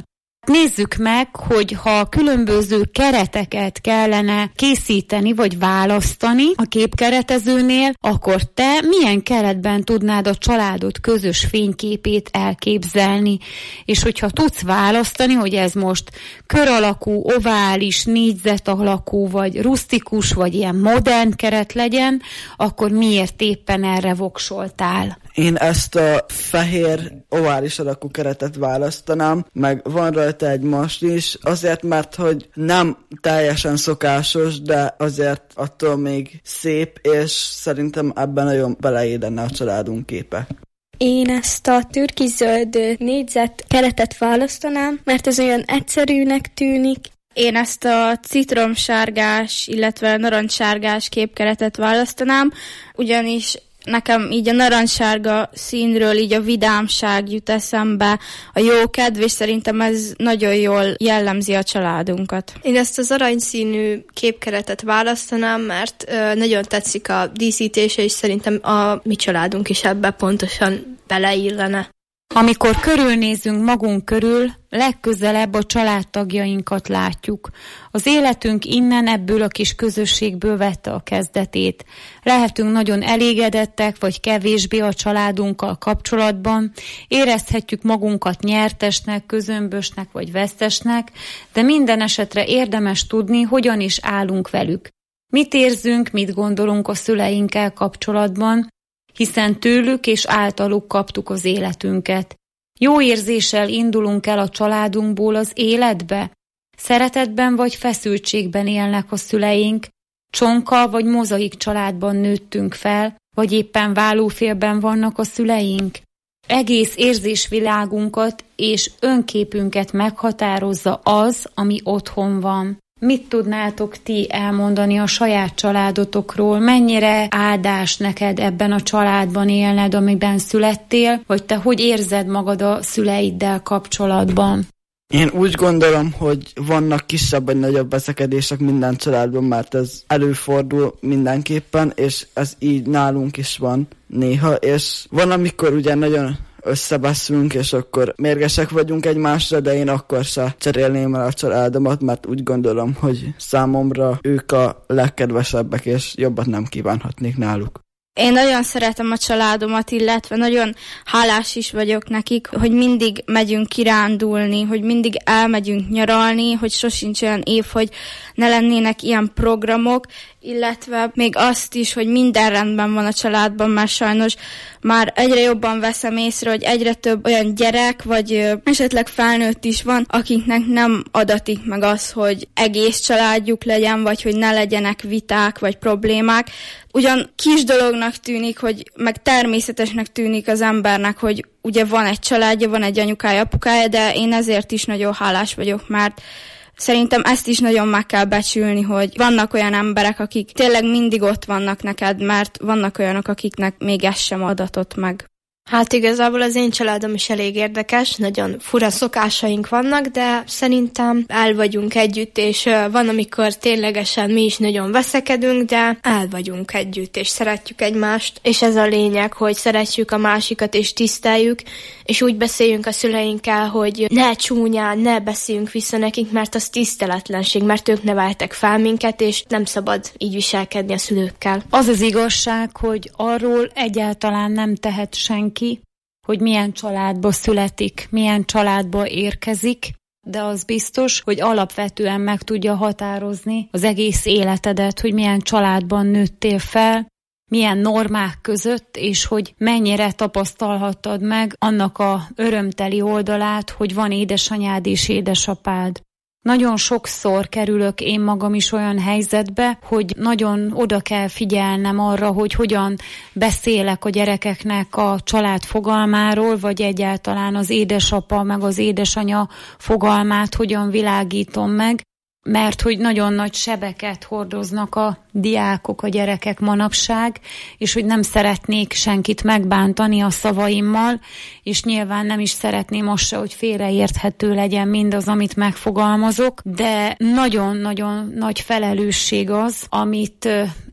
Nézzük meg, hogy ha különböző kereteket kellene készíteni, vagy választani a képkeretezőnél, akkor te milyen keretben tudnád a családod közös fényképét elképzelni? És hogyha tudsz választani, hogy ez most kör alakú, ovális, négyzet alakú, vagy rusztikus, vagy ilyen modern keret legyen, akkor miért éppen erre voksoltál? Én ezt a fehér ovális alakú keretet választanám, meg van rajta egy mast is, azért, mert hogy nem teljesen szokásos, de azért attól még szép, és szerintem ebben nagyon beleédenne a családunk képe. Én ezt a türkizöld négyzet keretet választanám, mert ez olyan egyszerűnek tűnik. Én ezt a citromsárgás, illetve narancssárgás képkeretet választanám, ugyanis nekem így a narancssárga színről így a vidámság jut eszembe, a jókedv, és szerintem ez nagyon jól jellemzi a családunkat. Én ezt az aranyszínű képkeretet választanám, mert ö, nagyon tetszik a díszítése, és szerintem a mi családunk is ebbe pontosan beleillene. Amikor körülnézünk magunk körül, legközelebb a családtagjainkat látjuk. Az életünk innen, ebből a kis közösségből vette a kezdetét. Lehetünk nagyon elégedettek, vagy kevésbé a családunkkal kapcsolatban, érezhetjük magunkat nyertesnek, közömbösnek, vagy vesztesnek, de minden esetre érdemes tudni, hogyan is állunk velük. Mit érzünk, mit gondolunk a szüleinkkel kapcsolatban, hiszen tőlük és általuk kaptuk az életünket. Jó érzéssel indulunk el a családunkból az életbe? Szeretetben vagy feszültségben élnek a szüleink? Csonka vagy mozaik családban nőttünk fel, vagy éppen válófélben vannak a szüleink? Egész érzésvilágunkat és önképünket meghatározza az, ami otthon van. Mit tudnátok ti elmondani a saját családotokról? Mennyire áldás neked ebben a családban élned, amiben születtél, vagy te hogy érzed magad a szüleiddel kapcsolatban? Én úgy gondolom, hogy vannak kisebb vagy nagyobb veszekedések minden családban, mert ez előfordul mindenképpen, és ez így nálunk is van néha, és van, amikor ugye nagyon összebeszünk, és akkor mérgesek vagyunk egymásra, de én akkor se cserélném el a családomat, mert úgy gondolom, hogy számomra ők a legkedvesebbek, és jobbat nem kívánhatnék náluk. Én nagyon szeretem a családomat, illetve nagyon hálás is vagyok nekik, hogy mindig megyünk kirándulni, hogy mindig elmegyünk nyaralni, hogy sosincs olyan év, hogy ne lennének ilyen programok, illetve még azt is, hogy minden rendben van a családban, mert sajnos már egyre jobban veszem észre, hogy egyre több olyan gyerek, vagy esetleg felnőtt is van, akiknek nem adatik meg az, hogy egész családjuk legyen, vagy hogy ne legyenek viták, vagy problémák. Ugyan kis dolognak tűnik, hogy meg természetesnek tűnik az embernek, hogy ugye van egy családja, van egy anyukája, apukája, de én ezért is nagyon hálás vagyok, mert szerintem ezt is nagyon meg kell becsülni, hogy vannak olyan emberek, akik tényleg mindig ott vannak neked, mert vannak olyanok, akiknek még ez sem adatott meg. Hát igazából az én családom is elég érdekes, nagyon fura szokásaink vannak, de szerintem el vagyunk együtt, és van, amikor ténylegesen mi is nagyon veszekedünk, de el vagyunk együtt, és szeretjük egymást, és ez a lényeg, hogy szeretjük a másikat, és tiszteljük, és úgy beszéljünk a szüleinkkel, hogy ne csúnyán, ne beszéljünk vissza nekik, mert az tiszteletlenség, mert ők neveltek fel minket, és nem szabad így viselkedni a szülőkkel. Az az igazság, hogy arról egyáltalán nem tehet senki, ki, hogy milyen családba születik, milyen családba érkezik, de az biztos, hogy alapvetően meg tudja határozni az egész életedet, hogy milyen családban nőttél fel, milyen normák között, és hogy mennyire tapasztalhattad meg annak a örömteli oldalát, hogy van édesanyád és édesapád. Nagyon sokszor kerülök én magam is olyan helyzetbe, hogy nagyon oda kell figyelnem arra, hogy hogyan beszélek a gyerekeknek a család fogalmáról, vagy egyáltalán az édesapa meg az édesanya fogalmát hogyan világítom meg, mert hogy nagyon nagy sebeket hordoznak a diákok, a gyerekek manapság, és hogy nem szeretnék senkit megbántani a szavaimmal, és nyilván nem is szeretném azt se, hogy félreérthető legyen mindaz, amit megfogalmazok, de nagyon-nagyon nagy felelősség az, amit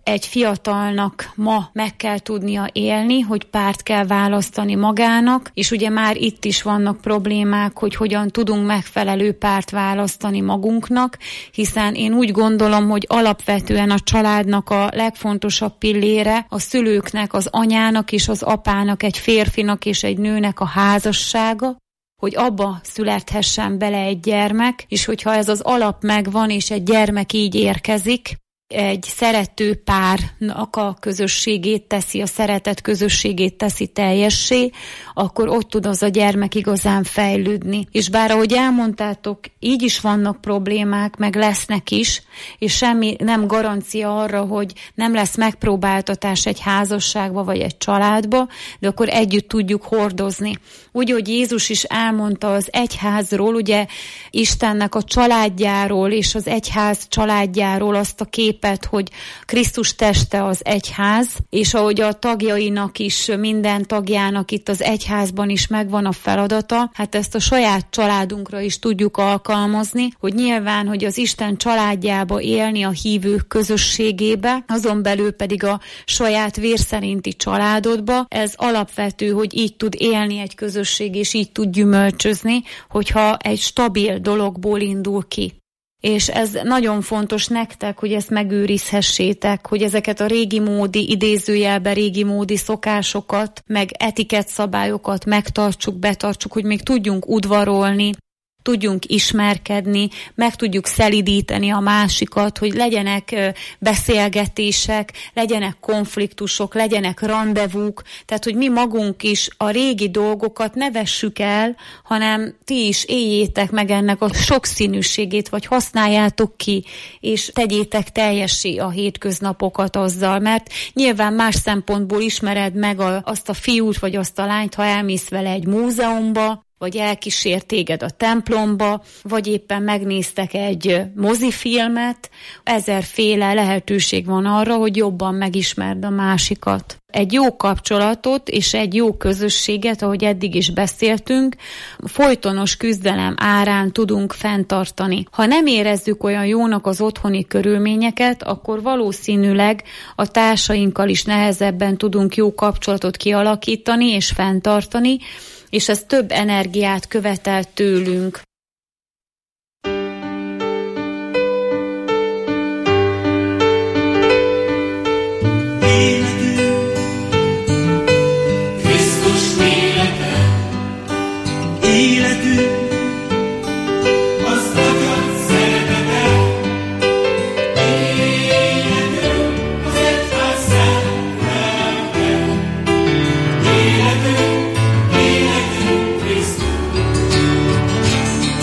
egy fiatalnak ma meg kell tudnia élni, hogy párt kell választani magának, és ugye már itt is vannak problémák, hogy hogyan tudunk megfelelő párt választani magunknak, hiszen én úgy gondolom, hogy alapvetően a családnak a legfontosabb pillére a szülőknek, az anyának és az apának, egy férfinak és egy nőnek a házassága, hogy abba születhessen bele egy gyermek, és hogyha ez az alap megvan, és egy gyermek így érkezik, egy szerető párnak a közösségét teszi, a szeretet közösségét teszi teljessé, akkor ott tud az a gyermek igazán fejlődni. És bár ahogy elmondtátok, így is vannak problémák, meg lesznek is, és semmi nem garancia arra, hogy nem lesz megpróbáltatás egy házasságba vagy egy családba, de akkor együtt tudjuk hordozni. Úgy, hogy Jézus is elmondta az egyházról, ugye Istennek a családjáról és az egyház családjáról azt a képet, hogy Krisztus teste az egyház, és ahogy a tagjainak is, minden tagjának itt az egyházban is megvan a feladata, hát ezt a saját családunkra is tudjuk alkalmazni, hogy nyilván, hogy az Isten családjába élni, a hívők közösségébe, azon belül pedig a saját vérszerinti családodba, ez alapvető, hogy így tud élni egy közösség, és így tud gyümölcsözni, hogyha egy stabil dologból indul ki. És ez nagyon fontos nektek, hogy ezt megőrizhessétek, hogy ezeket a régi módi, idézőjelben régi módi szokásokat, meg etiketszabályokat megtartsuk, betartsuk, hogy még tudjunk udvarolni, tudjunk ismerkedni, meg tudjuk szelidíteni a másikat, hogy legyenek beszélgetések, legyenek konfliktusok, legyenek randevúk, tehát hogy mi magunk is a régi dolgokat ne vessük el, hanem ti is éljétek meg ennek a sokszínűségét, vagy használjátok ki, és tegyétek teljessé a hétköznapokat azzal, mert nyilván más szempontból ismered meg a, azt a fiút, vagy azt a lányt, ha elmész vele egy múzeumba, vagy elkísér téged a templomba, vagy éppen megnéztek egy mozifilmet, ezerféle lehetőség van arra, hogy jobban megismerd a másikat. Egy jó kapcsolatot és egy jó közösséget, ahogy eddig is beszéltünk, folytonos küzdelem árán tudunk fenntartani. Ha nem érezzük olyan jónak az otthoni körülményeket, akkor valószínűleg a társainkkal is nehezebben tudunk jó kapcsolatot kialakítani és fenntartani, és ez több energiát követel tőlünk. Életünk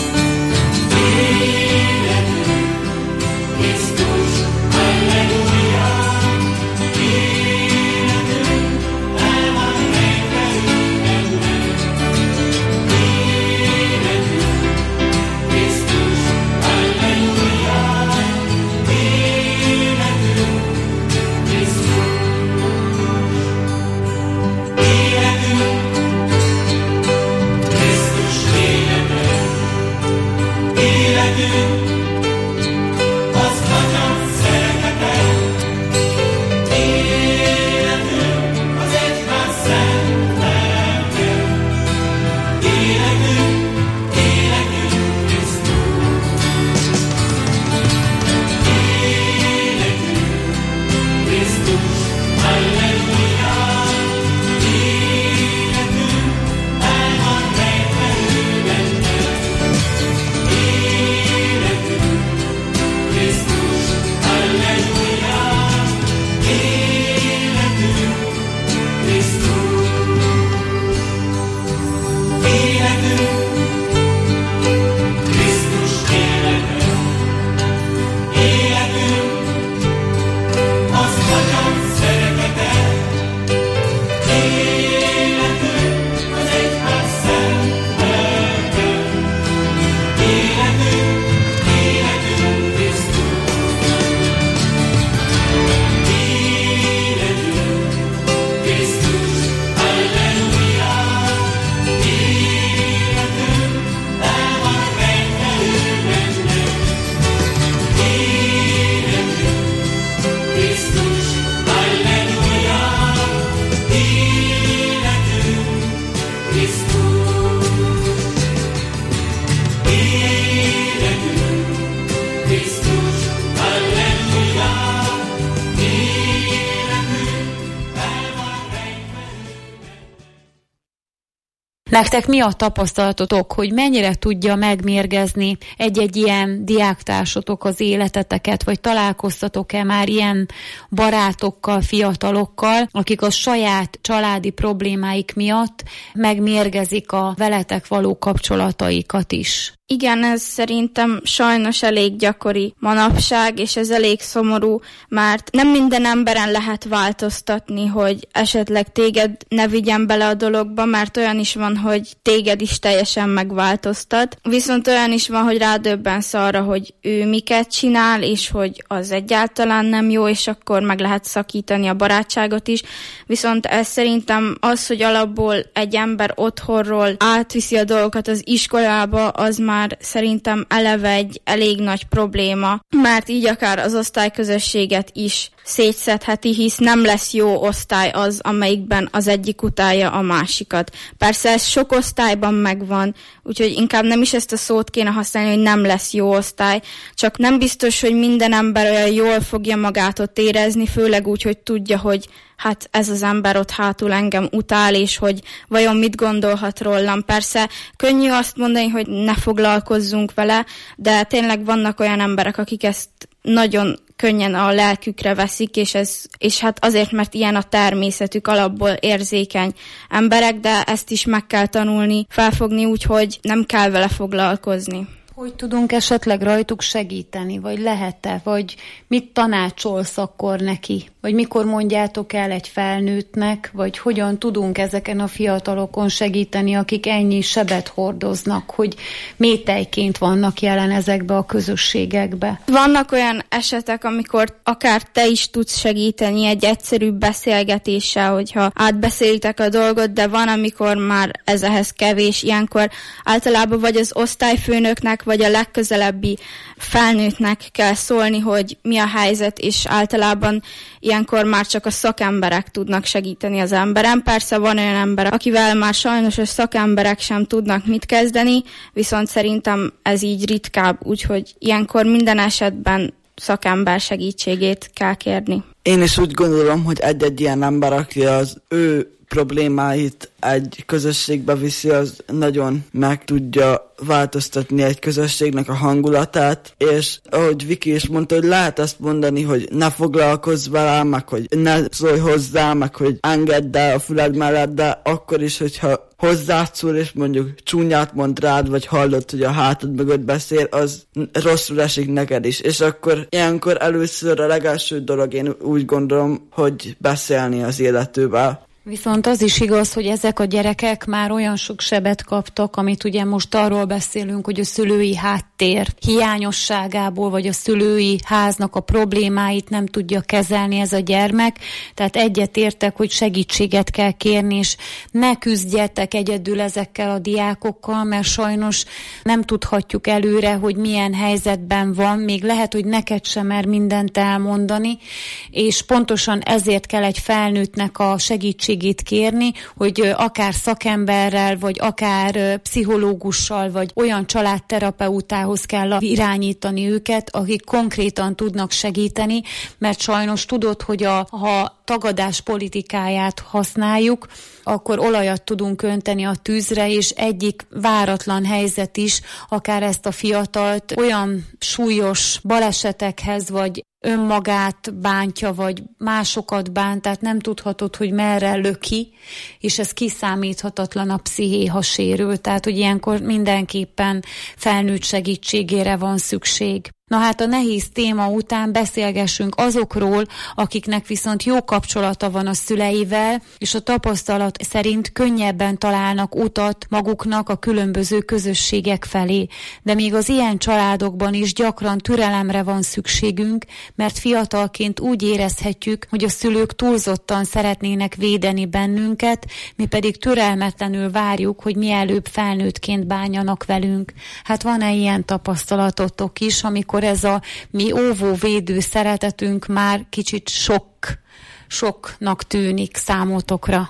Nektek mi a tapasztalatotok, hogy mennyire tudja megmérgezni egy-egy ilyen diáktársatok az életeteket, vagy találkoztatok-e már ilyen barátokkal, fiatalokkal, akik a saját családi problémáik miatt megmérgezik a veletek való kapcsolataikat is? Igen, ez szerintem sajnos elég gyakori manapság, és ez elég szomorú, mert nem minden emberen lehet változtatni, hogy esetleg téged ne vigyen bele a dologba, mert olyan is van, hogy téged is teljesen megváltoztat. Viszont olyan is van, hogy rádöbbensz arra, hogy ő miket csinál, és hogy az egyáltalán nem jó, és akkor meg lehet szakítani a barátságot is. Viszont ez szerintem az, hogy alapból egy ember otthonról átviszi a dolgokat az iskolába, az már szerintem eleve egy elég nagy probléma, mert így akár az osztályközösséget is szétszedheti, hisz nem lesz jó osztály az, amelyikben az egyik utálja a másikat. Persze ez sok osztályban megvan, úgyhogy inkább nem is ezt a szót kéne használni, hogy nem lesz jó osztály, csak nem biztos, hogy minden ember olyan jól fogja magát ott érezni, főleg úgy, hogy tudja, hogy hát ez az ember ott hátul engem utál, és hogy vajon mit gondolhat rólam. Persze könnyű azt mondani, hogy ne foglalkozzunk vele, de tényleg vannak olyan emberek, akik ezt nagyon könnyen a lelkükre veszik, és, ez, és hát azért, mert ilyen a természetük, alapból érzékeny emberek, de ezt is meg kell tanulni, felfogni úgy, hogy nem kell vele foglalkozni. Hogy tudunk esetleg rajtuk segíteni, vagy lehet-e, vagy mit tanácsolsz akkor neki? Vagy mikor mondjátok el egy felnőttnek, vagy hogyan tudunk ezeken a fiatalokon segíteni, akik ennyi sebet hordoznak, hogy métejként vannak jelen ezekbe a közösségekbe? Vannak olyan esetek, amikor akár te is tudsz segíteni egy egyszerű beszélgetéssel, hogyha átbeszélitek a dolgot, de van, amikor már ez ehhez kevés. Ilyenkor általában vagy az osztályfőnöknek, vagy a legközelebbi felnőttnek kell szólni, hogy mi a helyzet, és általában ilyenkor már csak a szakemberek tudnak segíteni az emberen. Persze van olyan ember, akivel már sajnos a szakemberek sem tudnak mit kezdeni, viszont szerintem ez így ritkább, úgyhogy ilyenkor minden esetben szakember segítségét kell kérni. Én is úgy gondolom, hogy egy-egy ilyen ember, aki az ő problémáit egy közösségbe viszi, az nagyon meg tudja változtatni egy közösségnek a hangulatát, és ahogy Viki is mondta, hogy lehet azt mondani, hogy ne foglalkozz vele, meg hogy ne szólj hozzá, meg hogy engedd el a füled mellett, de akkor is, hogyha hozzád szól, és mondjuk csúnyát mond rád, vagy hallod, hogy a hátad mögött beszél, az rosszul esik neked is. És akkor ilyenkor először a legelső dolog, én úgy gondolom, hogy beszélni az illetővel. Viszont az is igaz, hogy ezek a gyerekek már olyan sok sebet kaptak, amit ugye most arról beszélünk, hogy a szülői háttér hiányosságából, vagy a szülői háznak a problémáit nem tudja kezelni ez a gyermek. Tehát egyetértek, hogy segítséget kell kérni, és ne küzdjetek egyedül ezekkel a diákokkal, mert sajnos nem tudhatjuk előre, hogy milyen helyzetben van, még lehet, hogy neked sem mer mindent elmondani, és pontosan ezért kell egy felnőttnek a segítség kérni, hogy akár szakemberrel, vagy akár pszichológussal, vagy olyan családterapeutához kell irányítani őket, akik konkrétan tudnak segíteni, mert sajnos tudod, hogy a, ha tagadás politikáját használjuk, akkor olajat tudunk önteni a tűzre, és egyik váratlan helyzet is, akár ezt a fiatalt olyan súlyos balesetekhez, vagy önmagát bántja, vagy másokat bánt, tehát nem tudhatod, hogy merre löki, és ez kiszámíthatatlan a psziché, ha sérül, tehát hogy ilyenkor mindenképpen felnőtt segítségére van szükség. Na hát a nehéz téma után beszélgessünk azokról, akiknek viszont jó kapcsolata van a szüleivel, és a tapasztalat szerint könnyebben találnak utat maguknak a különböző közösségek felé. De még az ilyen családokban is gyakran türelemre van szükségünk, mert fiatalként úgy érezhetjük, hogy a szülők túlzottan szeretnének védeni bennünket, mi pedig türelmetlenül várjuk, hogy mielőbb felnőttként bánjanak velünk. Hát van-e ilyen tapasztalatotok is, amikor ez a mi óvó-védő szeretetünk már kicsit sok, soknak tűnik számotokra?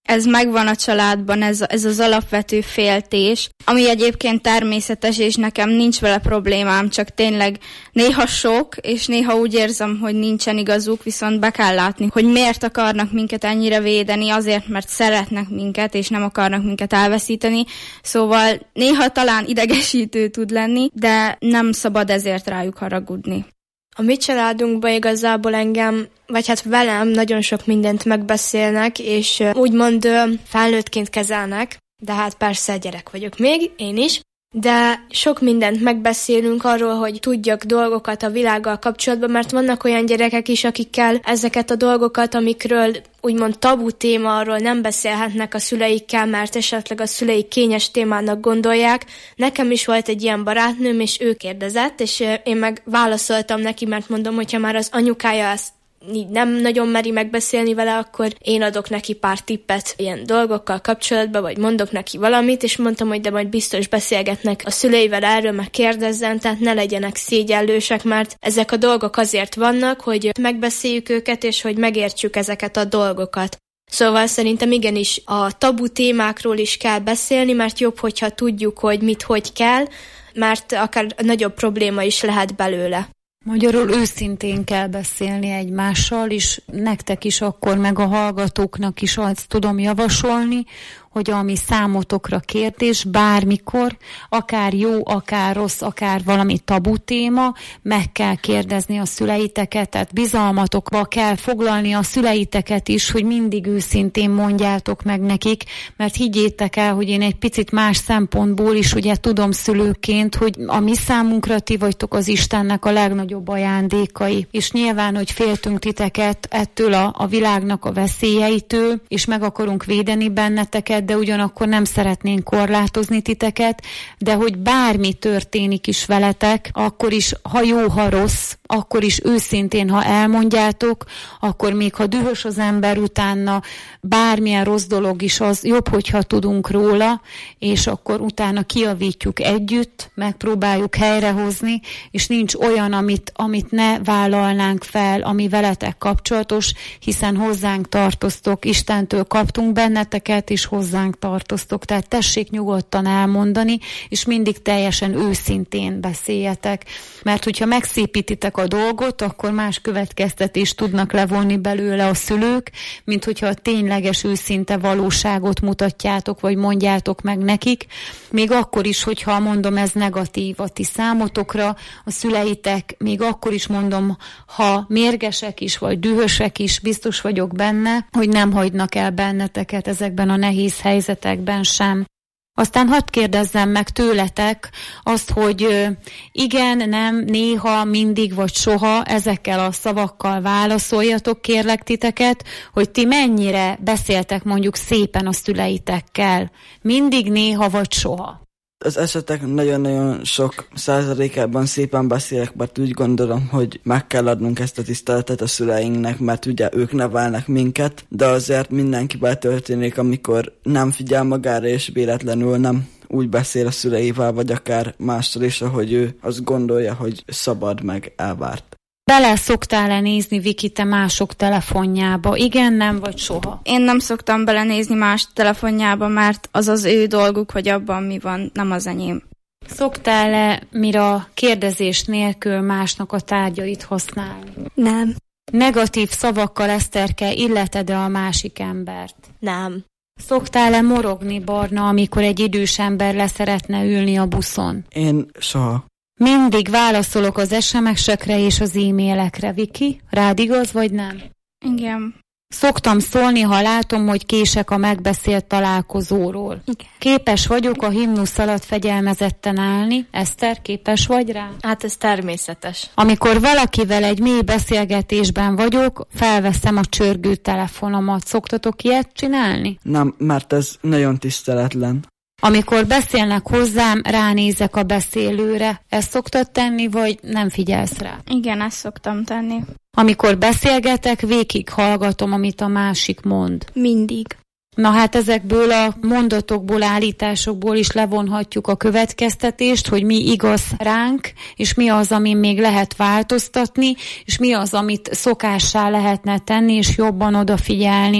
ez megvan a családban, ez, ez az alapvető féltés, ami egyébként természetes, és nekem nincs vele problémám, csak tényleg néha sok, és néha úgy érzem, hogy nincsen igazuk, viszont be kell látni, hogy miért akarnak minket ennyire védeni, azért, mert szeretnek minket, és nem akarnak minket elveszíteni. Szóval néha talán idegesítő tud lenni, de nem szabad ezért rájuk haragudni. A mi családunkban igazából engem, vagy hát velem nagyon sok mindent megbeszélnek, és úgymond felnőttként kezelnek, de hát persze gyerek vagyok még, én is. De sok mindent megbeszélünk arról, hogy tudjak dolgokat a világgal kapcsolatban, mert vannak olyan gyerekek is, akikkel ezeket a dolgokat, amikről úgymond tabu téma, arról nem beszélhetnek a szüleikkel, mert esetleg a szüleik kényes témának gondolják. Nekem is volt egy ilyen barátnőm, és ő kérdezett, és én meg válaszoltam neki, mert mondom, hogyha már az anyukája ezt így nem nagyon meri megbeszélni vele, akkor én adok neki pár tippet ilyen dolgokkal kapcsolatban, vagy mondok neki valamit, és mondtam, hogy de majd biztos beszélgetnek a szüleivel erről, meg kérdezzen, tehát ne legyenek szégyellősek, mert ezek a dolgok azért vannak, hogy megbeszéljük őket, és hogy megértsük ezeket a dolgokat. Szóval szerintem igenis a tabu témákról is kell beszélni, mert jobb, hogyha tudjuk, hogy mit, hogy kell, mert akár nagyobb probléma is lehet belőle. Magyarul őszintén kell beszélni egymással, és nektek is akkor, meg a hallgatóknak is azt tudom javasolni, hogy ami számotokra kérdés, bármikor, akár jó, akár rossz, akár valami tabu téma, meg kell kérdezni a szüleiteket, tehát bizalmatokba kell foglalni a szüleiteket is, hogy mindig őszintén mondjátok meg nekik, mert higgyétek el, hogy én egy picit más szempontból is ugye tudom szülőként, hogy a mi számunkra ti vagytok az Istennek a legnagyobb ajándékai, és nyilván, hogy féltünk titeket ettől a, a világnak a veszélyeitől, és meg akarunk védeni benneteket, de ugyanakkor nem szeretnénk korlátozni titeket, de hogy bármi történik is veletek, akkor is, ha jó, ha rossz, akkor is őszintén, ha elmondjátok, akkor még ha dühös az ember utána, bármilyen rossz dolog is, az jobb, hogyha tudunk róla, és akkor utána kijavítjuk együtt, megpróbáljuk helyrehozni, és nincs olyan, amit, amit ne vállalnánk fel, ami veletek kapcsolatos, hiszen hozzánk tartoztok, Istentől kaptunk benneteket, és hozzánk tartoztok, tehát tessék nyugodtan elmondani, és mindig teljesen őszintén beszéljetek, mert hogyha megszépítitek a dolgot, akkor más következtetést tudnak levonni belőle a szülők, mint hogyha a tényleges őszinte valóságot mutatjátok, vagy mondjátok meg nekik, még akkor is, hogyha mondom, ez negatív a ti számotokra, a szüleitek, még akkor is mondom, ha mérgesek is, vagy dühösek is, biztos vagyok benne, hogy nem hagynak el benneteket ezekben a nehéz helyzetekben sem. Aztán hadd kérdezzem meg tőletek azt, hogy igen, nem, néha, mindig vagy soha ezekkel a szavakkal válaszoljatok, kérlek titeket, hogy ti mennyire beszéltek mondjuk szépen a szüleitekkel. Mindig, néha vagy soha. Az esetek nagyon-nagyon sok százalékában szépen beszélek, mert úgy gondolom, hogy meg kell adnunk ezt a tiszteletet a szüleinknek, mert ugye ők nevelnek minket, de azért mindenkivel történik, amikor nem figyel magára, és véletlenül nem úgy beszél a szüleivel, vagy akár mással is, ahogy ő azt gondolja, hogy szabad meg elvárt. Bele szoktál-e nézni, Viki, te mások telefonjába? Igen, nem, vagy soha? Én nem szoktam belenézni más telefonjába, mert az az ő dolguk, hogy abban mi van, nem az enyém. Szoktál-e mire kérdezés nélkül másnak a tárgyait használni? Nem. Negatív szavakkal, Eszterke, illeted-e a másik embert? Nem. Szoktál-e morogni, Barna, amikor egy idős ember leszeretne ülni a buszon? Én soha. Mindig válaszolok az es em es-ekre és az e-mailekre, Viki. Rád igaz, vagy nem? Igen. Szoktam szólni, ha látom, hogy kések a megbeszélt találkozóról. Igen. Képes vagyok a himnusz alatt fegyelmezetten állni. Eszter, képes vagy rá? Hát ez természetes. Amikor valakivel egy mély beszélgetésben vagyok, felveszem a csörgő telefonomat. Szoktatok ilyet csinálni? Nem, mert ez nagyon tiszteletlen. Amikor beszélnek hozzám, ránézek a beszélőre. Ezt szoktad tenni, vagy nem figyelsz rá? Igen, ezt szoktam tenni. Amikor beszélgetek, végig hallgatom, amit a másik mond. Mindig. Na hát ezekből a mondatokból, állításokból is levonhatjuk a következtetést, hogy mi igaz ránk, és mi az, amin még lehet változtatni, és mi az, amit szokássá lehetne tenni, és jobban odafigyelni.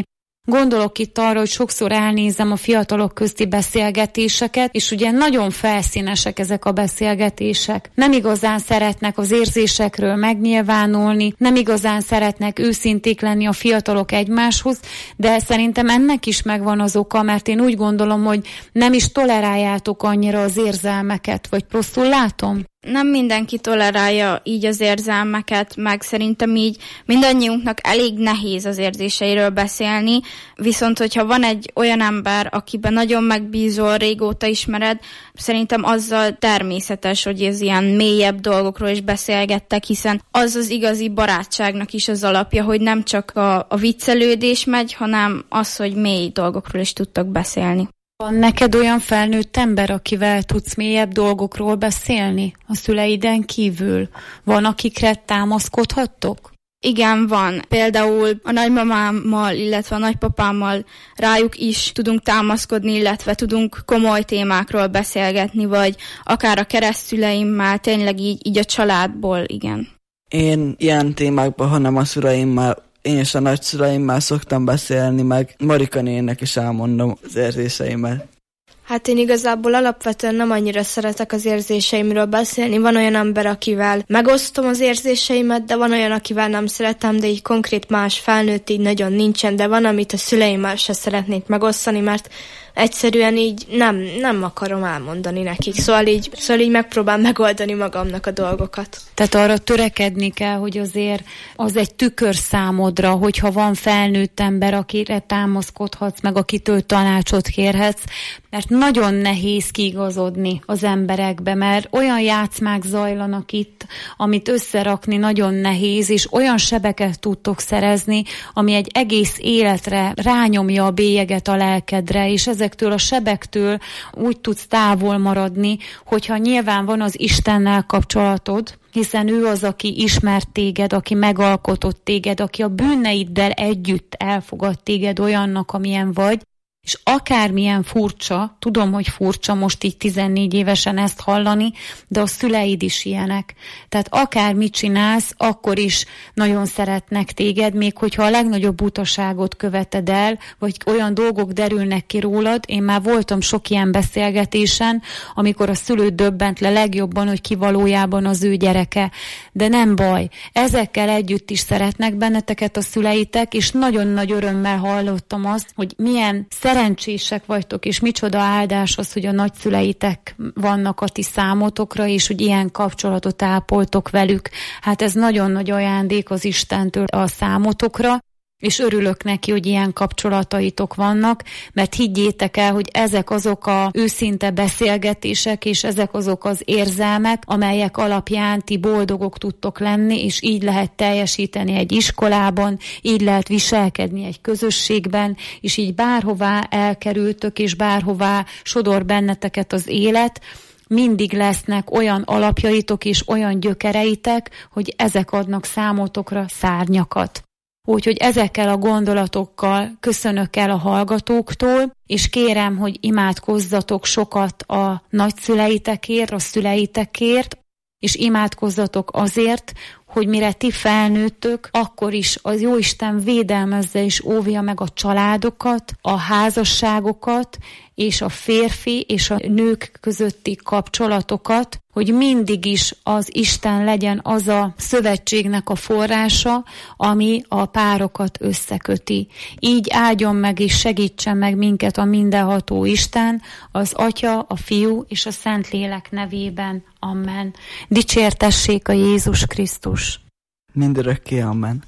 Gondolok itt arra, hogy sokszor elnézem a fiatalok közti beszélgetéseket, és ugye nagyon felszínesek ezek a beszélgetések. Nem igazán szeretnek az érzésekről megnyilvánulni, nem igazán szeretnek őszinték lenni a fiatalok egymáshoz, de szerintem ennek is megvan az oka, mert én úgy gondolom, hogy nem is toleráljátok annyira az érzelmeket, vagy rosszul látom? Nem mindenki tolerálja így az érzelmeket, meg szerintem így mindannyiunknak elég nehéz az érzéseiről beszélni, viszont hogyha van egy olyan ember, akiben nagyon megbízol, régóta ismered, szerintem azzal természetes, hogy ez ilyen mélyebb dolgokról is beszélgettek, hiszen az az igazi barátságnak is az alapja, hogy nem csak a, a viccelődés megy, hanem az, hogy mély dolgokról is tudtak beszélni. Van neked olyan felnőtt ember, akivel tudsz mélyebb dolgokról beszélni a szüleiden kívül? Van, akikre támaszkodhattok? Igen, van. Például a nagymamámmal, illetve a nagypapámmal rájuk is tudunk támaszkodni, illetve tudunk komoly témákról beszélgetni, vagy akár a keresztszüleimmel, tényleg így, így a családból, igen. Én ilyen témákban, hanem a szüleimmel, én és a nagyszüleimmel szoktam beszélni, meg Marika néninek is elmondom az érzéseimet. Hát én igazából alapvetően nem annyira szeretek az érzéseimről beszélni. Van olyan ember, akivel megosztom az érzéseimet, de van olyan, akivel nem szeretem, de így konkrét más felnőtt így nagyon nincsen, de van, amit a szüleimmel se szeretnék megosztani, mert egyszerűen így nem, nem akarom elmondani nekik. Szóval így, szóval így megpróbálom megoldani magamnak a dolgokat. Tehát arra törekedni kell, hogy azért az egy tükör számodra, hogyha van felnőtt ember, akire támaszkodhatsz, meg akitől tanácsot kérhetsz, mert nagyon nehéz kiigazodni az emberekbe, mert olyan játszmák zajlanak itt, amit összerakni nagyon nehéz, és olyan sebeket tudtok szerezni, ami egy egész életre rányomja a bélyeget a lelkedre, és ezektől a sebektől úgy tudsz távol maradni, hogyha nyilván van az Istennel kapcsolatod, hiszen ő az, aki ismert téged, aki megalkotott téged, aki a bűneiddel együtt elfogad téged olyannak, amilyen vagy, és akármilyen furcsa, tudom, hogy furcsa most így tizennégy évesen ezt hallani, de a szüleid is ilyenek. Tehát akármit csinálsz, akkor is nagyon szeretnek téged, még hogyha a legnagyobb butaságot követed el, vagy olyan dolgok derülnek ki rólad. Én már voltam sok ilyen beszélgetésen, amikor a szülő döbbent le legjobban, hogy ki valójában az ő gyereke. De nem baj, ezekkel együtt is szeretnek benneteket a szüleitek, és nagyon nagy örömmel hallottam azt, hogy milyen szerencsések vagytok, és micsoda áldás az, hogy a nagyszüleitek vannak a ti számotokra, és hogy ilyen kapcsolatot ápoltok velük. Hát ez nagyon nagy ajándék az Istentől a számotokra, és örülök neki, hogy ilyen kapcsolataitok vannak, mert higgyétek el, hogy ezek azok a őszinte beszélgetések, és ezek azok az érzelmek, amelyek alapján ti boldogok tudtok lenni, és így lehet teljesíteni egy iskolában, így lehet viselkedni egy közösségben, és így bárhová elkerültök, és bárhová sodor benneteket az élet, mindig lesznek olyan alapjaitok és olyan gyökereitek, hogy ezek adnak számotokra szárnyakat. Úgyhogy ezekkel a gondolatokkal köszönök el a hallgatóktól, és kérem, hogy imádkozzatok sokat a nagyszüleitekért, a szüleitekért, és imádkozzatok azért, hogy mire ti felnőttök, akkor is az Jóisten védelmezze és óvja meg a családokat, a házasságokat, és a férfi és a nők közötti kapcsolatokat, hogy mindig is az Isten legyen az a szövetségnek a forrása, ami a párokat összeköti. Így áldjon meg és segítsen meg minket a mindenható Isten, az Atya, a Fiú és a Szentlélek nevében. Amen. Dicsértessék a Jézus Krisztus. Mindörökké, amen.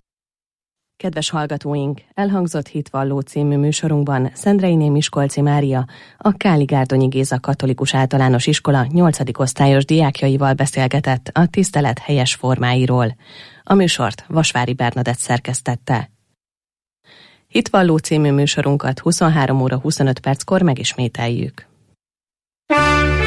Kedves hallgatóink, elhangzott Hitvalló című műsorunkban Szendreiné Miskolci Mária, a Káli-Gárdonyi Géza Katolikus Általános Iskola nyolcadik osztályos diákjaival beszélgetett a tisztelet helyes formáiról. A műsort Vasvári Bernadett szerkesztette. Hitvalló című műsorunkat huszonhárom óra huszonöt perckor megismételjük.